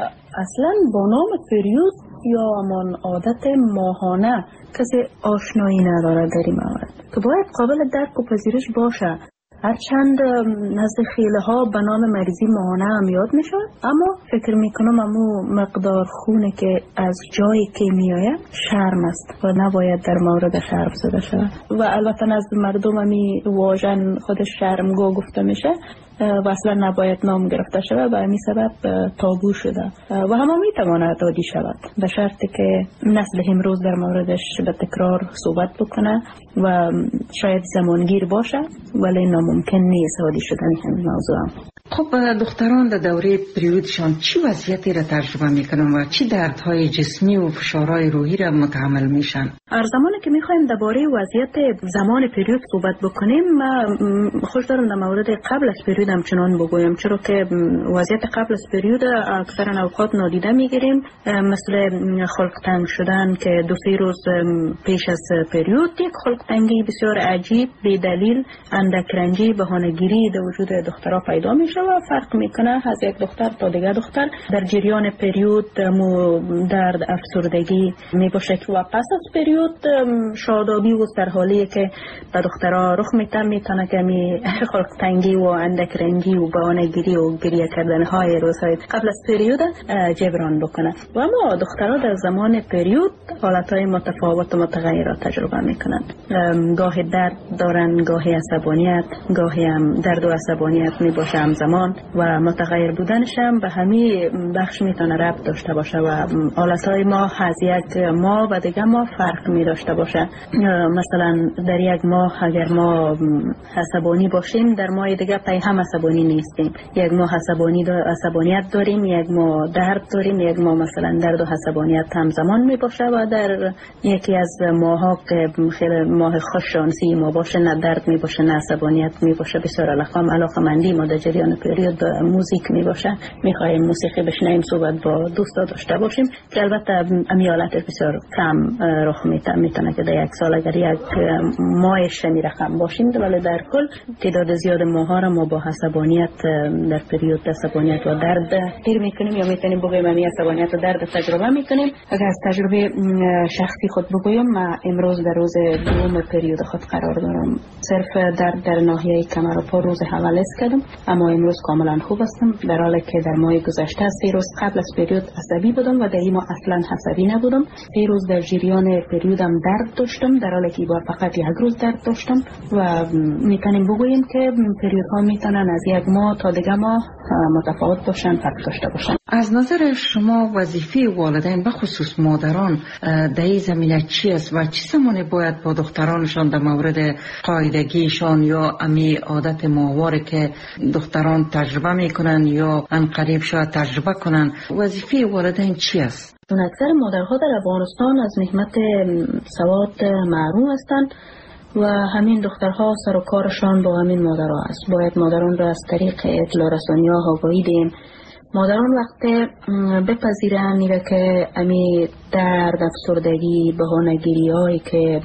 اصلا با نام پریود یا همان عادت ماهانه کسی آشنایی نداره در این مورد که باید قابل درک و پذیرش باشه. هرچند نزد خیله ها به نام مریضی ماهانه هم یاد میشه، اما فکر میکنم امو مقدار خونه که از جایی که میآید شرم است و نباید در مورد شرم زده شود و البته نزد مردم همی واژن خودش شرمگاه گفته میشه و اصلا نباید نام گرفته شود و همین سبب تابو شده و همه میتواند عادی شود به شرطی که نسل امروز در موردش به تکرار صحبت بکنه و شاید زمانگیر باشه ولی ناممکن نیست عادی شدن همین موضوع. خب دختران در دوره پریودشان چی وضعیتی را تجربه میکنن و چی دردهای جسمی و فشارهای روحی را متحمل میشن؟ هر زمانی که میخوایم درباره وضعیت زمان پریود صحبت بکنیم، ما خوش دارم در مورد قبل از پریود همچنان بگویم، چرا که وضعیت قبل از پریود اکثرا اوقات نادیده میگیریم، مثل خلق تنگ شدن که دو سه روز پیش از پریود یک خلق تنگی بسیار عجیب بی دلیل، اندک رنجی، بهانه‌گیری در وجود دخترها پیدا میشه و فرق میکنه از یک دختر تا دیگر دختر. در جریان پریود مو درد، افسردگی میباشه و پس از پریود شادابی و در حالی که به دخترها رخ میتن میتونه که می خلق تنگی و اندک رنجی و بهانه‌گیری و گریه کردن های روزهای قبل از پریود جبران بکنه. و اما دخترها در زمان پریود حالتهای متفاوت و متغیرات تجربه میکنن. گاهی درد دارن، گاهی عصبانیت، گاهی هم درد و عصبانیت میباشه همزمان و متغیر بودنش هم به همین بخش میتونه ربط داشته باشه و حالتهای ما از یک ماه و دیگه ما فرق می داشته باشه. مثلا در یک ماه اگر ما عصبانی باشیم، در ماه دیگه پای هم عصبانی نیستیم. یک ماه عصبانی دا عصبانیت داریم، یک ماه درد داریم، یک ماه مثلا درد و عصبانیت همزمان می باشه و در یکی از ماها که خیلی ماه خوش شانسی ما باشه، نه درد می باشه نه عصبانیت می باشه، بسیار علاقم علاقمندی ما در جریان پریود موزیک می باشه، می خواهیم موسیقی بشنویم، صحبت با دوستا داشته باشیم که البته امیالت بسیار کم رخ میتونه که در یک سال اگر یک ماهش می رقم باشیم، ولی در کل تعداد زیاد ماها را ما با عصبانیت در پریود عصبانیت و درد تیر میکنیم یا میتونیم بگویم امی عصبانیت و درد تجربه میکنیم. اگر از تجربه شخصی خود بگویم، من امروز در روز دوم پریود خود قرار دارم. صرف درد در ناحیه کمر و پا روز اول است کردم، اما امروز کاملا خوب هستم، در حالی که در ماه گذشته سه روز قبل از پریود عصبی بودم و در این ماه اصلا عصبی نبودم. سه روز در جریان پریودم درد داشتم، در حالی که بار فقط یک روز درد داشتم و میتونیم بگوییم که پریودها میتونن از یک ماه تا دیگه ماه متفاوت باشن، فرق داشته باشن. از نظر شما وظیفه والدین به خصوص مادران در این زمینه چی است و چه زمانی باید با دخترانشان در مورد قاعدگیشان یا امی عادت ماهواره که دختران تجربه میکنن یا ان قریب شاید تجربه کنن، وظیفه والدین چی است؟ چون اکثر مادرها در افغانستان از نعمت سواد محروم هستند و همین دخترها سر و کارشان با همین مادرها است. باید مادران را از طریق اطلاع رسانی ها آگاهی دهیم. مادران وقتی بپذیرن میره که امی درد، افسردگی، بهانه‌گیری هایی که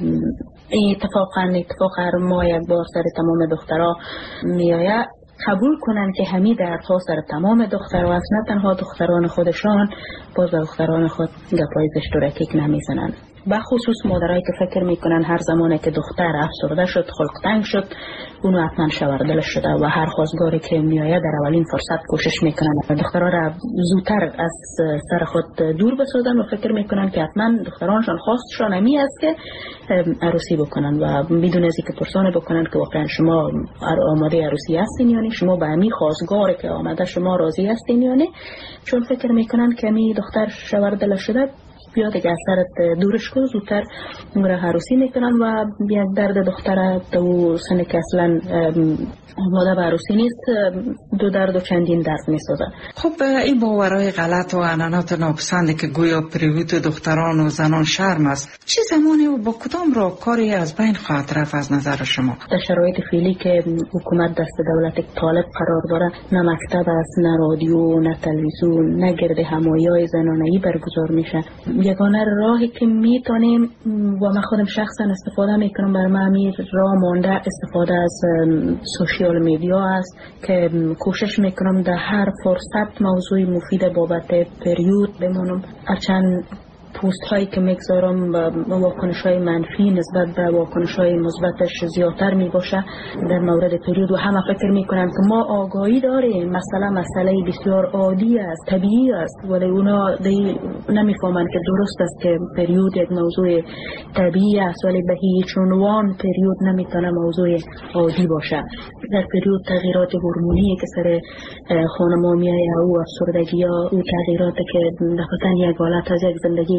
اتفاقا اتفاق هر ماه یک بار سر تمام دخترها میآید، قبول کنن که همین دردها سر تمام دخترها است، نه تنها دختران خودشان، باز به دختران خود گپای زشت و رکیک نمیزنن. به خصوص مادرایی که فکر میکنن هر زمانی که دختر افسرده شد، خلق تنگ شد، اونو حتما شوردلش شده و هر خواستگاری که میآید در اولین فرصت کوشش میکنن دخترها را زودتر از سر خود دور بسازن و فکر میکنن که حتما دخترانشان خواستشان همی است که عروسی بکنن و بدون از اینکه پرسانه بکنن که واقعا شما آماده عروسی هستین یا نه، شما به همین خواستگاری که آمده شما راضی هستین یا نه، چون فکر میکنن که می دختر شوردلش شده بیا دیگه از سرت دورش کن، زودتر اون را عروسی میکنن و یک درد دختر تو سنه که اصلا آماده به عروسی نیست، دو درد و چندین درد میسازن. خب این باورهای غلط و عنعنات ناپسنده که گویا پریود دختران و زنان شرم است، چه زمانی و با کدام راهکاری از بین خواهد رفت از نظر شما؟ در شرایط فعلی که حکومت دست دولت طالب قرار داره، نه مکتب است، نه رادیو، نه تلویزیون، نه گرد همایی‌های زنانه‌ای برگزار میشه. یگانه راهی که میتونیم و من خودم شخصا استفاده میکنم، برای من امیر راه مانده استفاده از سوشیال میدیا است که کوشش میکنم در هر فرصت موضوع مفید بابت پریود بمونم. هرچند پوست هایی که میگذارم و واکنش های منفی نسبت به واکنش های مثبتش زیادتر می باشه در مورد پریود و همه فکر میکنن که ما آگاهی داریم، مثلا مسئله بسیار عادی است، طبیعی است، ولی اونا نمیفهمن که درست است که پریود یک موضوع طبیعی است، ولی به هیچ عنوان پریود نمیتونه موضوع عادی باشه. در پریود تغییرات هورمونی که سر خانم‌ها میاد او افسردگی ها، او تغییراتی که دقیقاً یک حالت از یک زندگی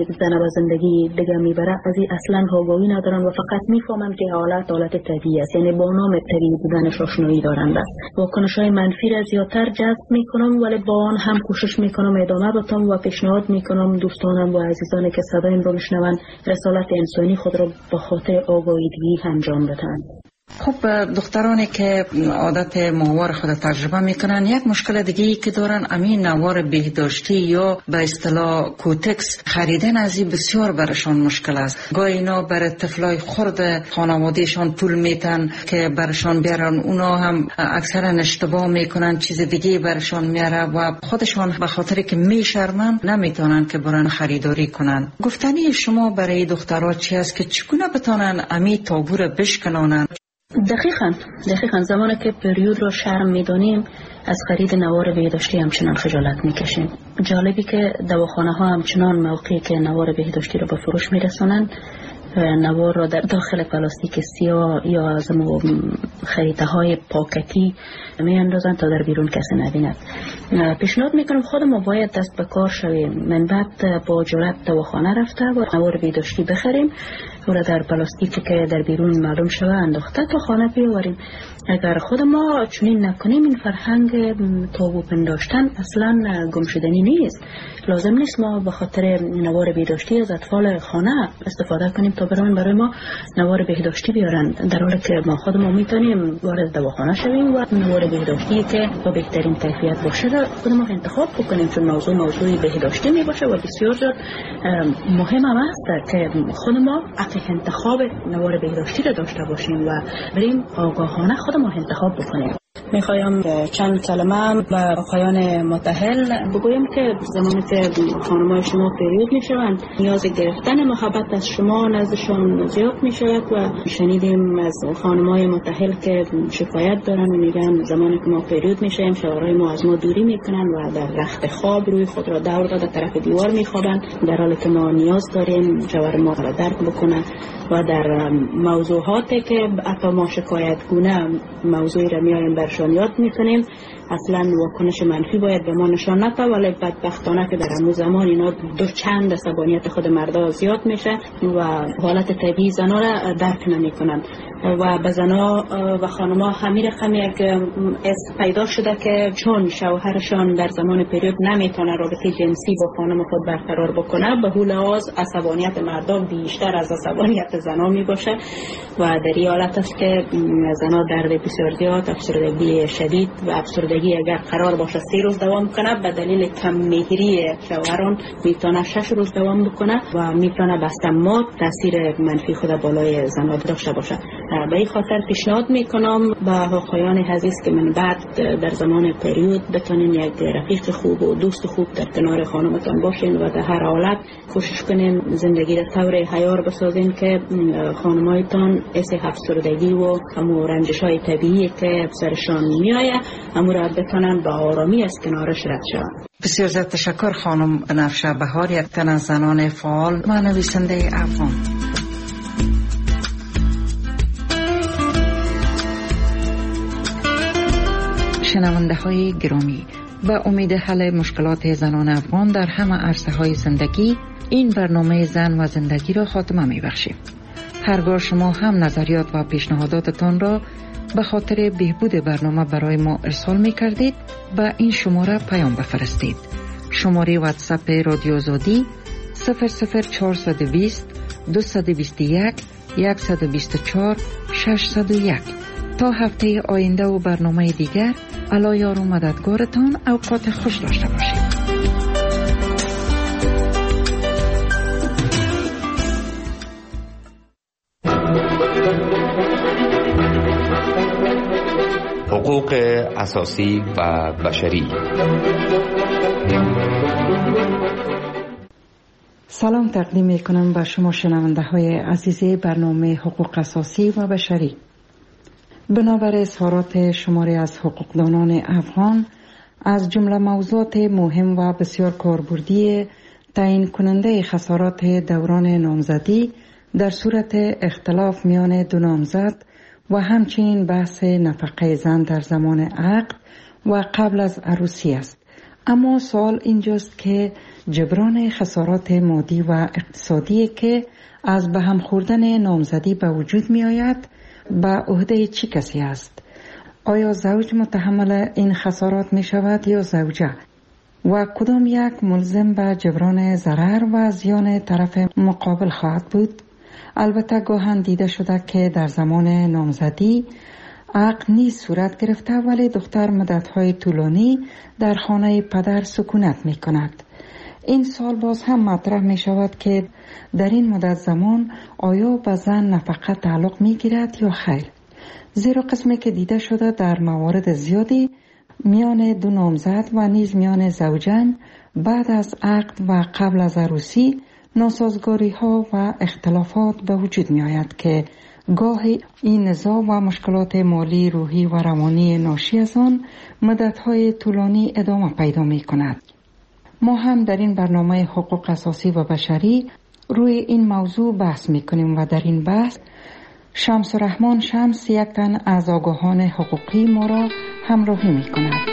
زن و زندگی دیگه میبره، از این اصلا آگاهی ندارن و فقط میفهمن که حالت حالت طبیعی است، یعنی با نام طبیعی بودنش آشنایی دارند. واکنش‌های منفی را زیادتر جذب میکنم، ولی با آن هم کوشش میکنم ادامه بدم و پیشنهاد میکنم دوستانم و عزیزانی که صدایم رو میشنوند رسالت انسانی خود را به خاطر آگاهی‌دهی انجام بدن. خب دخترانی که عادت ماهوار خود تجربه میکنن، یک مشکل دیگه ای که دارن امین نوار بهداشتی یا به اصطلاح کوتکس خریدن از این بسیار برشان مشکل است. گاهی اینا برای طفلای خرد خانوادهشان پول میتن که برشان بیارن، اونا هم اکثرا اشتباه میکنن، چیز دیگه برشان میاره و خودشان به خاطر که میشرمن نمیتونن که برن خریداری کنن. گفتنی شما برای دخترها چی است که چگونه بتونن امی تابو را بشکنانن؟ دقیقاً دقیقاً زمانی که پریود رو شرم میدانیم از خرید نوار بهداشتی همچنان خجالت میکشیم. جالبی که دواخانه ها همچنان موقعی که نوار بهداشتی رو به فروش میرسونن نوار را در داخل پلاستیک سیاه یا از خریده های پاکتی می اندازن تا در بیرون کسی نبیند. پیشنهاد میکنم خود ما باید دست به کار شویم. من بعد با جرأت دواخانه رفته و نوار بهداشتی بخریم و را در پلاستیکی که در بیرون معلوم شده انداخته تا خانه بیاوریم. اگر خود ما چنین نکنیم این فرهنگ تابو پنداشتن اصلا گم شدنی نیست. لازم نیست ما به خاطر نوار بهداشتی از اطفال خانه استفاده کنیم تا برای برای ما نوار بهداشتی بیارن، در حالی که ما خود ما میتونیم وارد دواخانه شویم و نوار بهداشتی که با بهترین کیفیت باشه را خود ما انتخاب بکنیم، چون موضوع موضوع بهداشتی می باشه و بسیار زیاد مهم است که خود ما انتخاب نوار بهداشتی را داشته باشیم و بریم آگاهانه خود ما انتخاب بکنیم. میخوایم چند کلمه به آقایان متأهل بگویم که زمانی که خانم‌های شما پریود میشوند نیاز گرفتن محبت از شما نزدشان زیاد میشود و شنیدیم از خانم‌های متأهل که شکایت دارن و میگن زمانی که ما پریود میشیم شوهرای ما از ما دوری میکنن و در رخت خواب روی خود را دور داده طرف دیوار میخوابند، در حالی که ما نیاز داریم شوهر ما را درک بکنه و در موضوعاتی که حتی ما شکایت گونه موضوعی را میاریم برشان یاد میکنیم اصلا واکنش منفی باید به ما نشان نده، ولی بدبختانه که در همون زمان اینا دو چند عصبانیت خود مردا زیاد میشه و حالت طبیعی زنا را درک نمیکنن و به زنا و خانما همین رقم یک اسم پیدا شده که چون شوهرشان در زمان پریود نمیتونه رابطه جنسی با خانم خود برقرار بکنه به هول آز عصبانیت مردا بیشتر از عصبانیت زنا میباشه و در این حالت است که زنا درد بسیار زیاد، افسردگی شدید و افسردگی اگر قرار باشه سه روز دوام کنه به دلیل کم مهری شوهران میتونه شش روز دوام بکنه و میتونه بستمات تاثیر منفی خود بالای زنا داشته باشه. به این خاطر پیشنهاد میکنم به آقایان عزیز که من بعد در زمان پریود بتونین یک رفیق خوب و دوست خوب در کنار خانمتان باشین و در هر حالت کوشش کنین زندگی را طور حیار بسازین که خانمایتان اس افسردگی و همو رنجش های طبیعی که سرشان میآید همو را بتونن به آرامی از کنارش رد شوند. بسیار زیاد تشکر خانم بنفشه بهار، یک تن از زنان فعال و نویسنده افغان. شنونده های گرامی، به امید حل مشکلات زنان افغان در همه عرصه های زندگی این برنامه زن و زندگی را خاتمه می بخشیم. هرگاه شما هم نظریات و پیشنهاداتتان را به خاطر بهبود برنامه برای ما ارسال می کردید به این شماره پیام بفرستید. شماره واتساپ رادیو آزادی صفر صفر چهارصد و بیست دویست و بیست و یک صد و بیست و چهار ششصد و یک. تا هفته آینده و برنامه دیگر علی یار و مددگارتان اوقات خوش داشته باشید. حقوق اساسی و بشری. سلام تقدیم می کنم به شما شنونده های عزیز برنامه حقوق اساسی و بشری. بنابر اظهارات شماری از حقوقدانان افغان از جمله موضوعات مهم و بسیار کاربردی تعیین کننده خسارات دوران نامزدی در صورت اختلاف میان دو نامزد و همچنین بحث نفقه زن در زمان عقد و قبل از عروسی است. اما سوال اینجاست که جبران خسارات مادی و اقتصادی که از به هم خوردن نامزدی به وجود می آید به عهده چه کسی است؟ آیا زوج متحمل این خسارات می شود یا زوجه؟ و کدام یک ملزم به جبران ضرر و زیان طرف مقابل خواهد بود؟ البته گاهن دیده شده که در زمان نامزدی عقد نیز صورت گرفته ولی دختر مدت‌های طولانی در خانه پدر سکونت می کند. این سال باز هم مطرح می شود که در این مدت زمان آیا به زن نفقه تعلق می گیرد یا خیر؟ زیرا قسمی که دیده شده در موارد زیادی میان دو نامزد و نیز میان زوجین بعد از عقد و قبل از عروسی ناسازگاری ها و اختلافات به وجود می آید که گاهی این نزاع و مشکلات مالی، روحی و روانی ناشی از آن مدت‌های طولانی ادامه پیدا می کند. ما هم در این برنامه حقوق اساسی و بشری روی این موضوع بحث می کنیم و در این بحث شمس رحمان شمس یک تن از آگاهان حقوقی ما را همراهی می کند.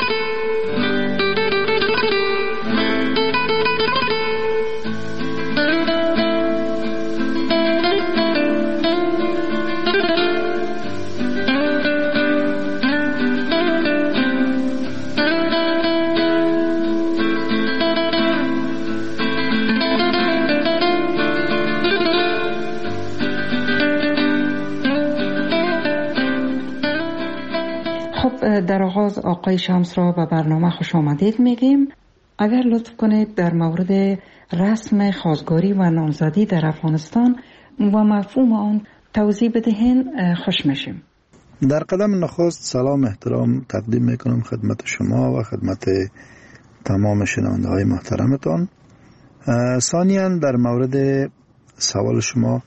در آغاز آقای شمس را به برنامه خوش آمدید میگیم. اگر لطف کنید در مورد رسم خواستگاری و نامزدی در افغانستان و مفهوم آن توضیح بدهین خوش میشیم. در قدم نخست سلام احترام تقدیم میکنم خدمت شما و خدمت تمام شنونده های محترمتان. ثانیاً در مورد سوال شما،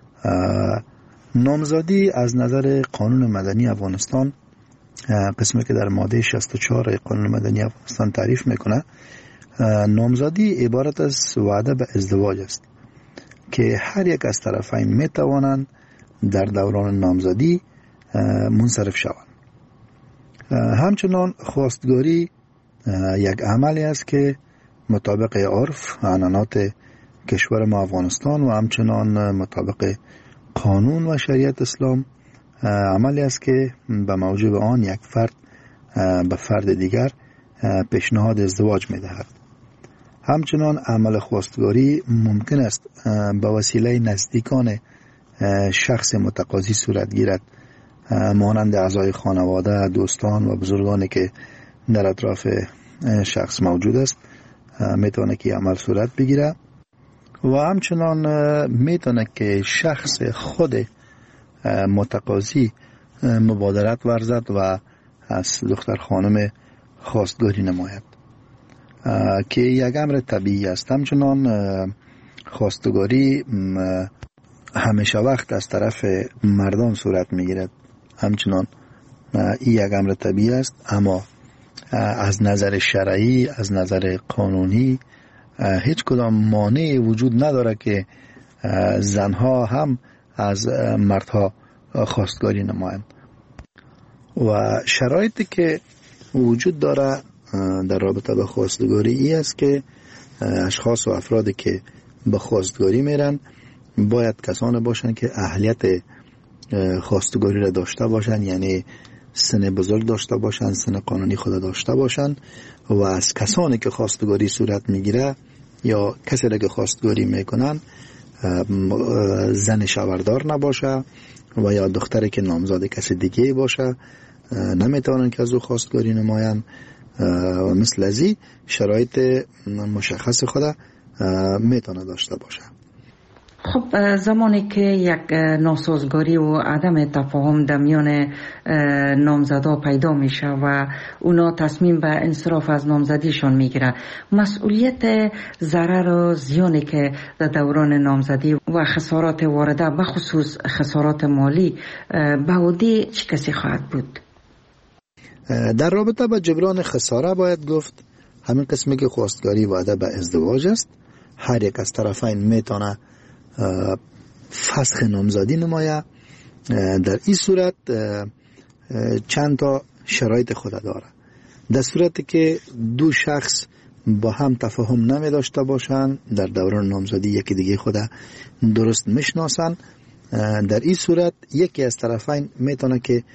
نامزدی از نظر قانون مدنی افغانستان، قسمی که در ماده شصت و چهار قانون مدنی افغانستان تعریف میکنه، نامزدی عبارت از وعده به ازدواج است که هر یک از طرفین میتوانند در دوران نامزدی منصرف شوند. همچنان خواستگاری یک عملی است که مطابق عرف عنعنات کشور ما افغانستان و همچنان مطابق قانون و شریعت اسلام عملی است که به موجب آن یک فرد به فرد دیگر پیشنهاد ازدواج می دهد. همچنان عمل خواستگاری ممکن است به وسیله نزدیکان شخص متقاضی صورت گیرد، مانند اعضای خانواده، دوستان و بزرگانی که در اطراف شخص موجود است میتونه که عمل صورت بگیره و همچنان میتونه که شخص خود متقاضی مبادرت ورزد و از دختر خانم خواستگاری نماید که یک امر طبیعی است. همچنان خواستگاری همیشه وقت از طرف مردان صورت میگیرد، همچنان این یک امر طبیعی است، اما از نظر شرعی، از نظر قانونی هیچ کدام مانعی وجود نداره که زنها هم از مردها خواستگاری نمایند. و شرایطی که وجود داره در رابطه با خواستگاری ای است که اشخاص و افرادی که به خواستگاری میرن باید کسانی باشند که اهلیت خواستگاری را داشته باشند، یعنی سن بزرگ داشته باشند، سن قانونی خود داشته باشند و از کسانی که خواستگاری صورت میگیره یا کسی را که خواستگاری میکنن زن شوهردار نباشه و یا دختری که نامزد کسی دیگه باشه نمیتونن که از او خواستگاری نمایند و مثل ازی شرایط مشخص خود میتونه داشته باشه. خب زمانی که یک ناسازگاری و عدم تفاهم در میان نامزدا پیدا میشه و اونا تصمیم به انصراف از نامزدیشون میگیره، مسئولیت ضرر و زیانی که در دوران نامزدی و خسارات وارده به خصوص خسارات مالی به عهده چه کسی خواهد بود؟ در رابطه با جبران خساره باید گفت همین قسمی که خواستگاری وعده به ازدواج است، هر یک از طرفین میتونه فسخ نامزدی نمایه. در این صورت چند تا شرایط خود داره. در صورتی که دو شخص با هم تفاهم نمی داشته باشند، در دوران نامزدی یکی دیگه خود درست میشناسن، در این صورت یکی از طرفین میتونه که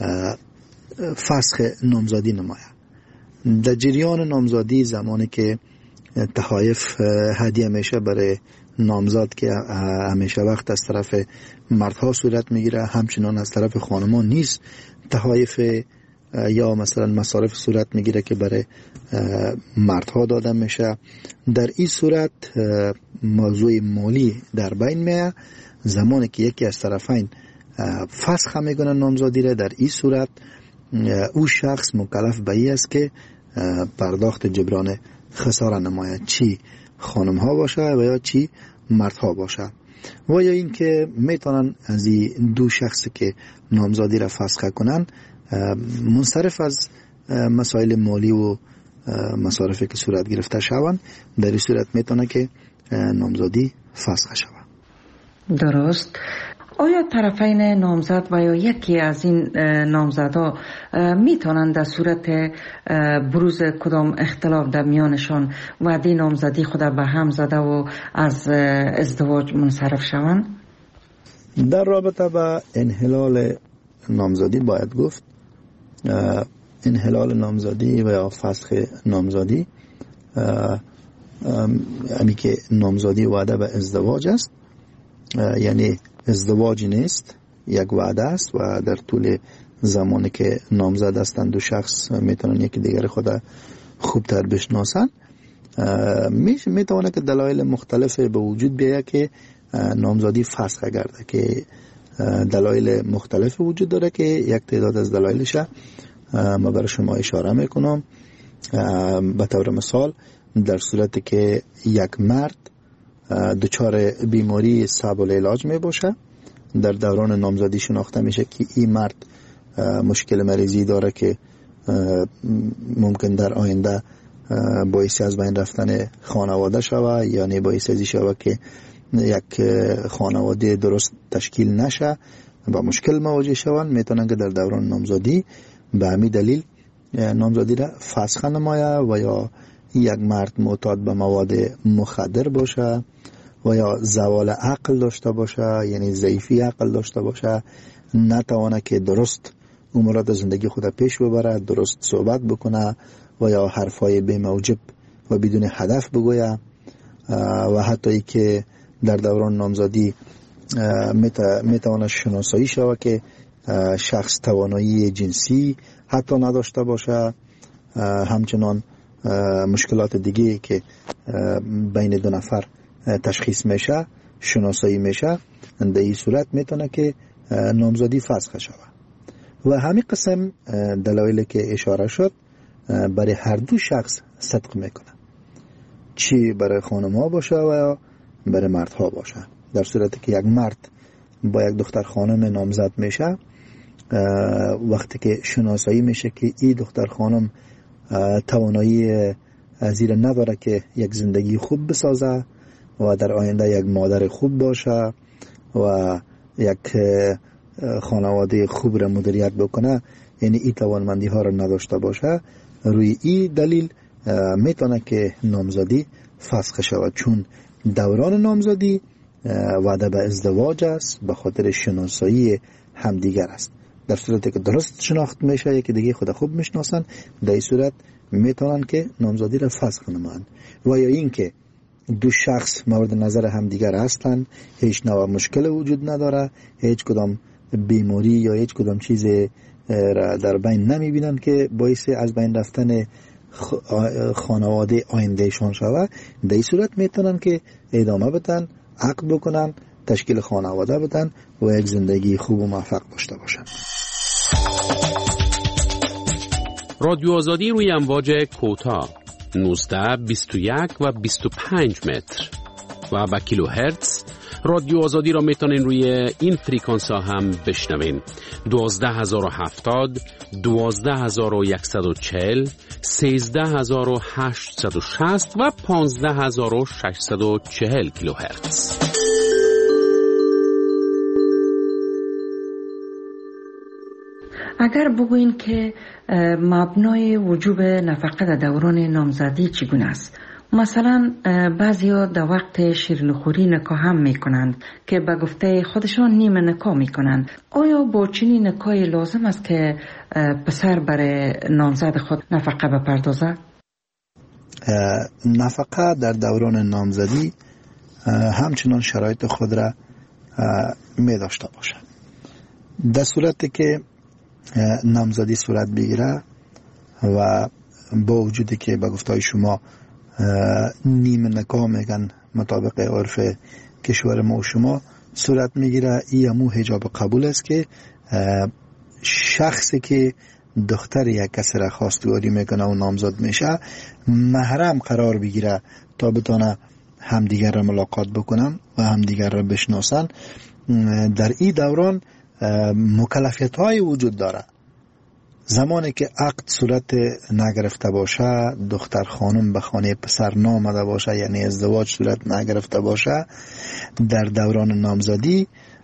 فسخ نامزدی نماید. در جریان نامزدی زمانی که تحایف هدیه میشه برای نامزد که همیشه وقت از طرف مردها صورت میگیره، همچنان از طرف خانمان نیست تحایف یا مثلا مصارف صورت میگیره که برای مردها داده میشه. در این صورت موضوع مالی در بین میه. زمانی که یکی از طرفین فسخ میکنه نامزدی را، در این صورت او شخص مکلف به این است که پرداخت جبران خساره نماید، چی خانم ها باشه و یا چی مردها باشه. و یا این که میتونن از این دو شخصی که نامزدی را فسخ کنن منصرف از مسائل مالی و مصارفی که صورت گرفته شوند، در این صورت میتونه که نامزدی فسخ شود. درست. آیا طرفین نامزد و یا یکی از این نامزدها میتونند در صورت بروز کدام اختلاف در میانشان وعده نامزدی خود به هم زده و از ازدواج منصرف شوند؟ در رابطه با انحلال نامزدی باید گفت انحلال نامزدی و یا فسخ نامزدی امی که نامزدی وعده به ازدواج است، یعنی ازدواج نیست، یک وعده است و در طول زمانی که نامزد هستند دو شخص میتونن یکی دیگر خود خوبتر بشناسن. میتونه که دلایل مختلف به وجود بیاید که نامزدی فسخ گرده، که دلایل مختلف وجود داره که یک تعداد از دلایلش ما برای شما اشاره میکنم. به طور مثال در صورتی که یک مرد دچار بیماری صعب العلاج می باشه، در دوران نامزدی شناخته میشه که این مرد مشکل مریضی داره که ممکن در آینده باعث از بین رفتن خانواده شوه، یعنی باعث ازی شوه که یک خانواده درست تشکیل نشه و مشکل مواجه شوند. میتونن که در دوران نامزدی به همین دلیل نامزدی را فسخ نماید. و یا یک مرد معتاد به مواد مخدر باشه و یا زوال عقل داشته باشه، یعنی ضعیفی عقل داشته باشه، نتوانه که درست امورات زندگی خود پیش ببره، درست صحبت بکنه و یا حرفای بی موجب و بدون هدف بگویه، و حتی ای که در دوران نامزدی میتوانه شناسایی شوه که شخص توانایی جنسی حتی نداشته باشه، همچنان مشکلات دیگه که بین دو نفر تشخیص میشه شناسایی میشه، در این صورت میتونه که نامزدی فسخ شود. و همین قسم دلایلی که اشاره شد برای هر دو شخص صدق میکنه، چی برای خانم ها باشه و یا برای مرد ها باشه. در صورتی که یک مرد با یک دختر خانم نامزد میشه، وقتی که شناسایی میشه که این دختر خانم توانایی زیر نداره که یک زندگی خوب بسازه و در آینده یک مادر خوب باشه و یک خانواده خوب را مدیریت بکنه، یعنی این توانمندی ها را نداشته باشه، روی این دلیل میتونه که نامزدی فسخ شود، چون دوران نامزدی وعده به ازدواج است، به خاطر شناسایی همدیگر است. در صورتی که درست شناخت میشه، یکی دیگه خود خوب میشناسن، در این صورت میتونن که نامزدی را فسخ نمایند. و یا این که دو شخص مورد نظر همدیگر هستند، هیچ نوع مشکل وجود نداره، هیچ کدام بیماری یا هیچ کدام چیز را در بین نمیبینن که باعث از بین رفتن خانواده آیندهشان شود، در این صورت میتونن که ادامه بدن، عقد بکنن، تشکیل خانواده بدن و یک زندگی خوب و موفق داشته باشن. رادیو آزادی روی امواج کوتاه نوزده، بیست و یک و بیست و پنج متر و با کیلو هرتز. رادیو آزادی را میتونین روی این فریکانس ها هم بشنوین: دوازده هزار و هفتاد، دوازده هزار و صد و چهل، سیزده هزار و هشتصد و شصت و پانزده هزار و ششصد و چهل کیلو هرتز. اگر بگوین که مبنای وجوب نفقه در دوران نامزدی چگونه است؟ مثلا بعضیا در وقت شیرینیخوری نکاح هم میکنند که به گفته خودشان نیمه نکاح میکنند. آیا با چنین نکاحی لازم است که پسر برای نامزد خود نفقه بپردازد؟ نفقه در دوران نامزدی همچنان شرایط خود را می داشته باشد. در صورتی که نامزدی صورت بگیره و با وجودی که به گفته شما نیمه نکاح میگن مطابق عرف کشور ما و شما صورت میگیره، این همو حجاب قبول است که شخصی که دختر یک کسی را خواستگاری میکنه و نامزد میشه محرم قرار بگیره تا بتونه همدیگر را ملاقات بکنن و همدیگر را بشناسن. در این دوران مکلفیت های وجود داره. زمانی که عقد صورت نگرفته باشه، دختر خانم به خانه پسر نامده باشه، یعنی ازدواج صورت نگرفته باشه، در دوران نامزدی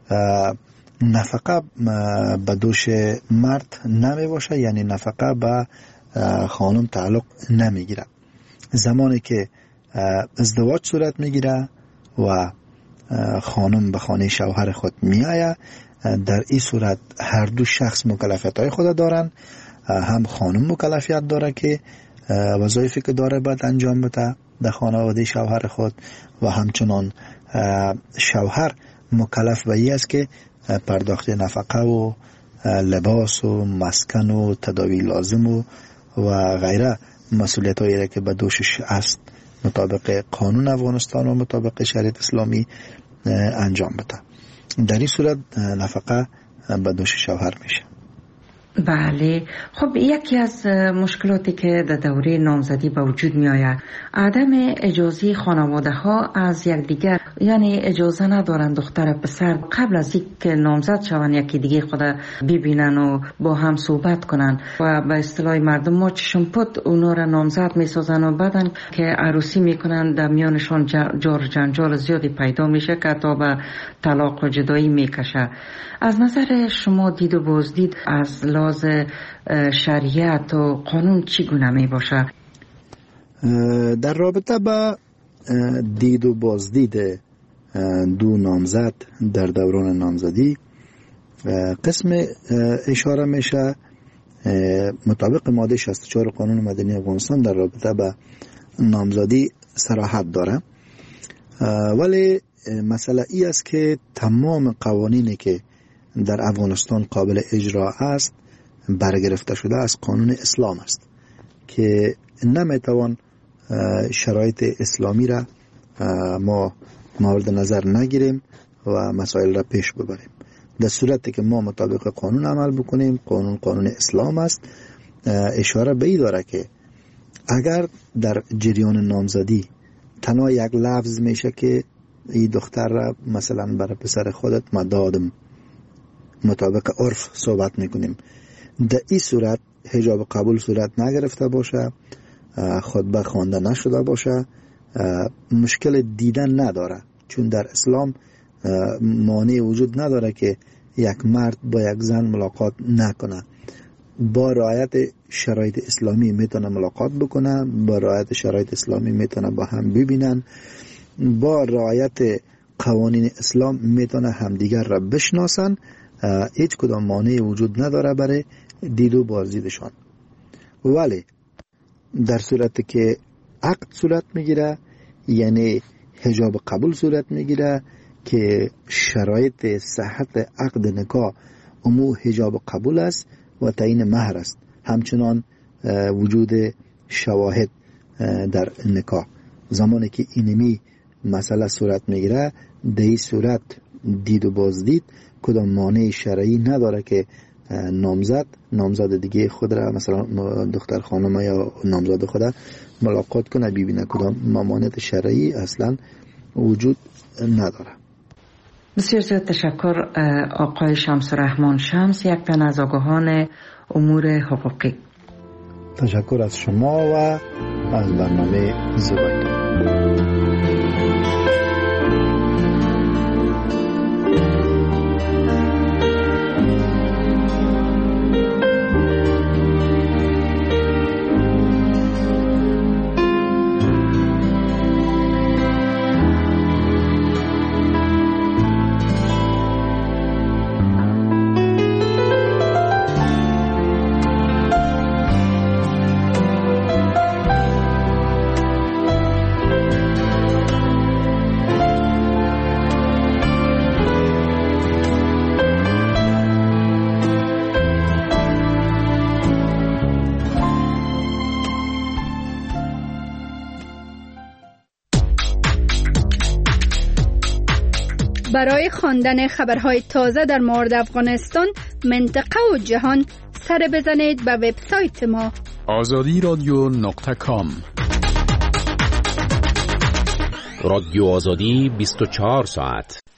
نفقه به دوش مرد نمی باشه، یعنی نفقه به خانم تعلق نمیگیره. زمانی که ازدواج صورت میگیره و خانم به خانه شوهر خود میآید، در این صورت هر دو شخص مکلفیت های خود دارن. هم خانم مکلفیت داره که وظایفی که داره باید انجام بده در خانواده شوهر خود و همچنان شوهر مکلف به این است که پرداخت نفقه و لباس و مسکن و تداوی لازم و, و غیره مسئولیت هایی که به دوشش است مطابق قانون افغانستان و مطابق شریعت اسلامی انجام بده. در این صورت نفقه به دوش شوهر میشه. بله، خب یکی از مشکلاتی که در دوره نامزدی به وجود می آید عدم اجازه خانواده ها از یکدیگر، یعنی اجازه ندارن دختر پسر قبل از اینکه نامزد شوند یکی دیگه خود ببینن و با هم صحبت کنن و به اصطلاح مردم ما چشم پد اونا را نامزد می سازن و بعدن که عروسی میکنن در میانشان جار جنجال زیادی پیدا میشه که تا به طلاق و جدایی میکشه. از نظر شما دید و بازدید از لحاظ شریعت و قانون چگونه می باشه؟ در رابطه با دید و بازدید دو نامزد در دوران نامزدی قسم اشاره میشه مطابق ماده شصت و چهار قانون مدنی افغانستان در رابطه با نامزدی صراحت داره، ولی مسئله ای است که تمام قوانینی که در افغانستان قابل اجرا است برگرفته شده از قانون اسلام است که نمیتوان شرایط اسلامی را ما مورد نظر نگیریم و مسائل را پیش ببریم. در صورتی که ما مطابق قانون عمل بکنیم، قانون قانون اسلام است، اشاره به این داره که اگر در جریان نامزدی تنها یک لفظ میشه که این دختر را مثلا برای پسر خودت ما دادم، مطابق عرف صحبت میکنیم، در این صورت حجاب قبول صورت نگرفته باشه، خطبه خوانده نشده باشه، مشکل دیدن نداره، چون در اسلام مانع وجود نداره که یک مرد با یک زن ملاقات نکنه. با رعایت شرایط اسلامی میتونه ملاقات بکنه، با رعایت شرایط اسلامی میتونه با هم ببینن، با رعایت قوانین اسلام میتونه همدیگر را بشناسن. هیچ کدام مانع وجود نداره برای دید و بازدیدشان. ولی در صورتی که عقد صورت میگیره، یعنی حجاب قبول صورت میگیره که شرایط صحت عقد نکاح امو حجاب قبول است و تعیین مهر است، همچنان وجود شواهد در نکاح. زمانی که اینمی مسئله صورت میگیره، در این صورت دید و بازدید کدام مانع شرعی نداره که نامزد نامزد دیگه خود را، مثلا دختر خانم یا نامزد خود ملاقات کنه ببینه، کدام ممانعت شرعی اصلا وجود نداره. بسیار زیاد تشکر آقای شمس الرحمن شمس، یک تن از آگاهان امور حقوقی. تشکر از شما و از برنامه زبان. برای خواندن خبرهای تازه در مورد افغانستان، منطقه و جهان سر بزنید به وبسایت ما آزادی رادیو نقطه کام. رادیو آزادی بیست و چهار ساعت.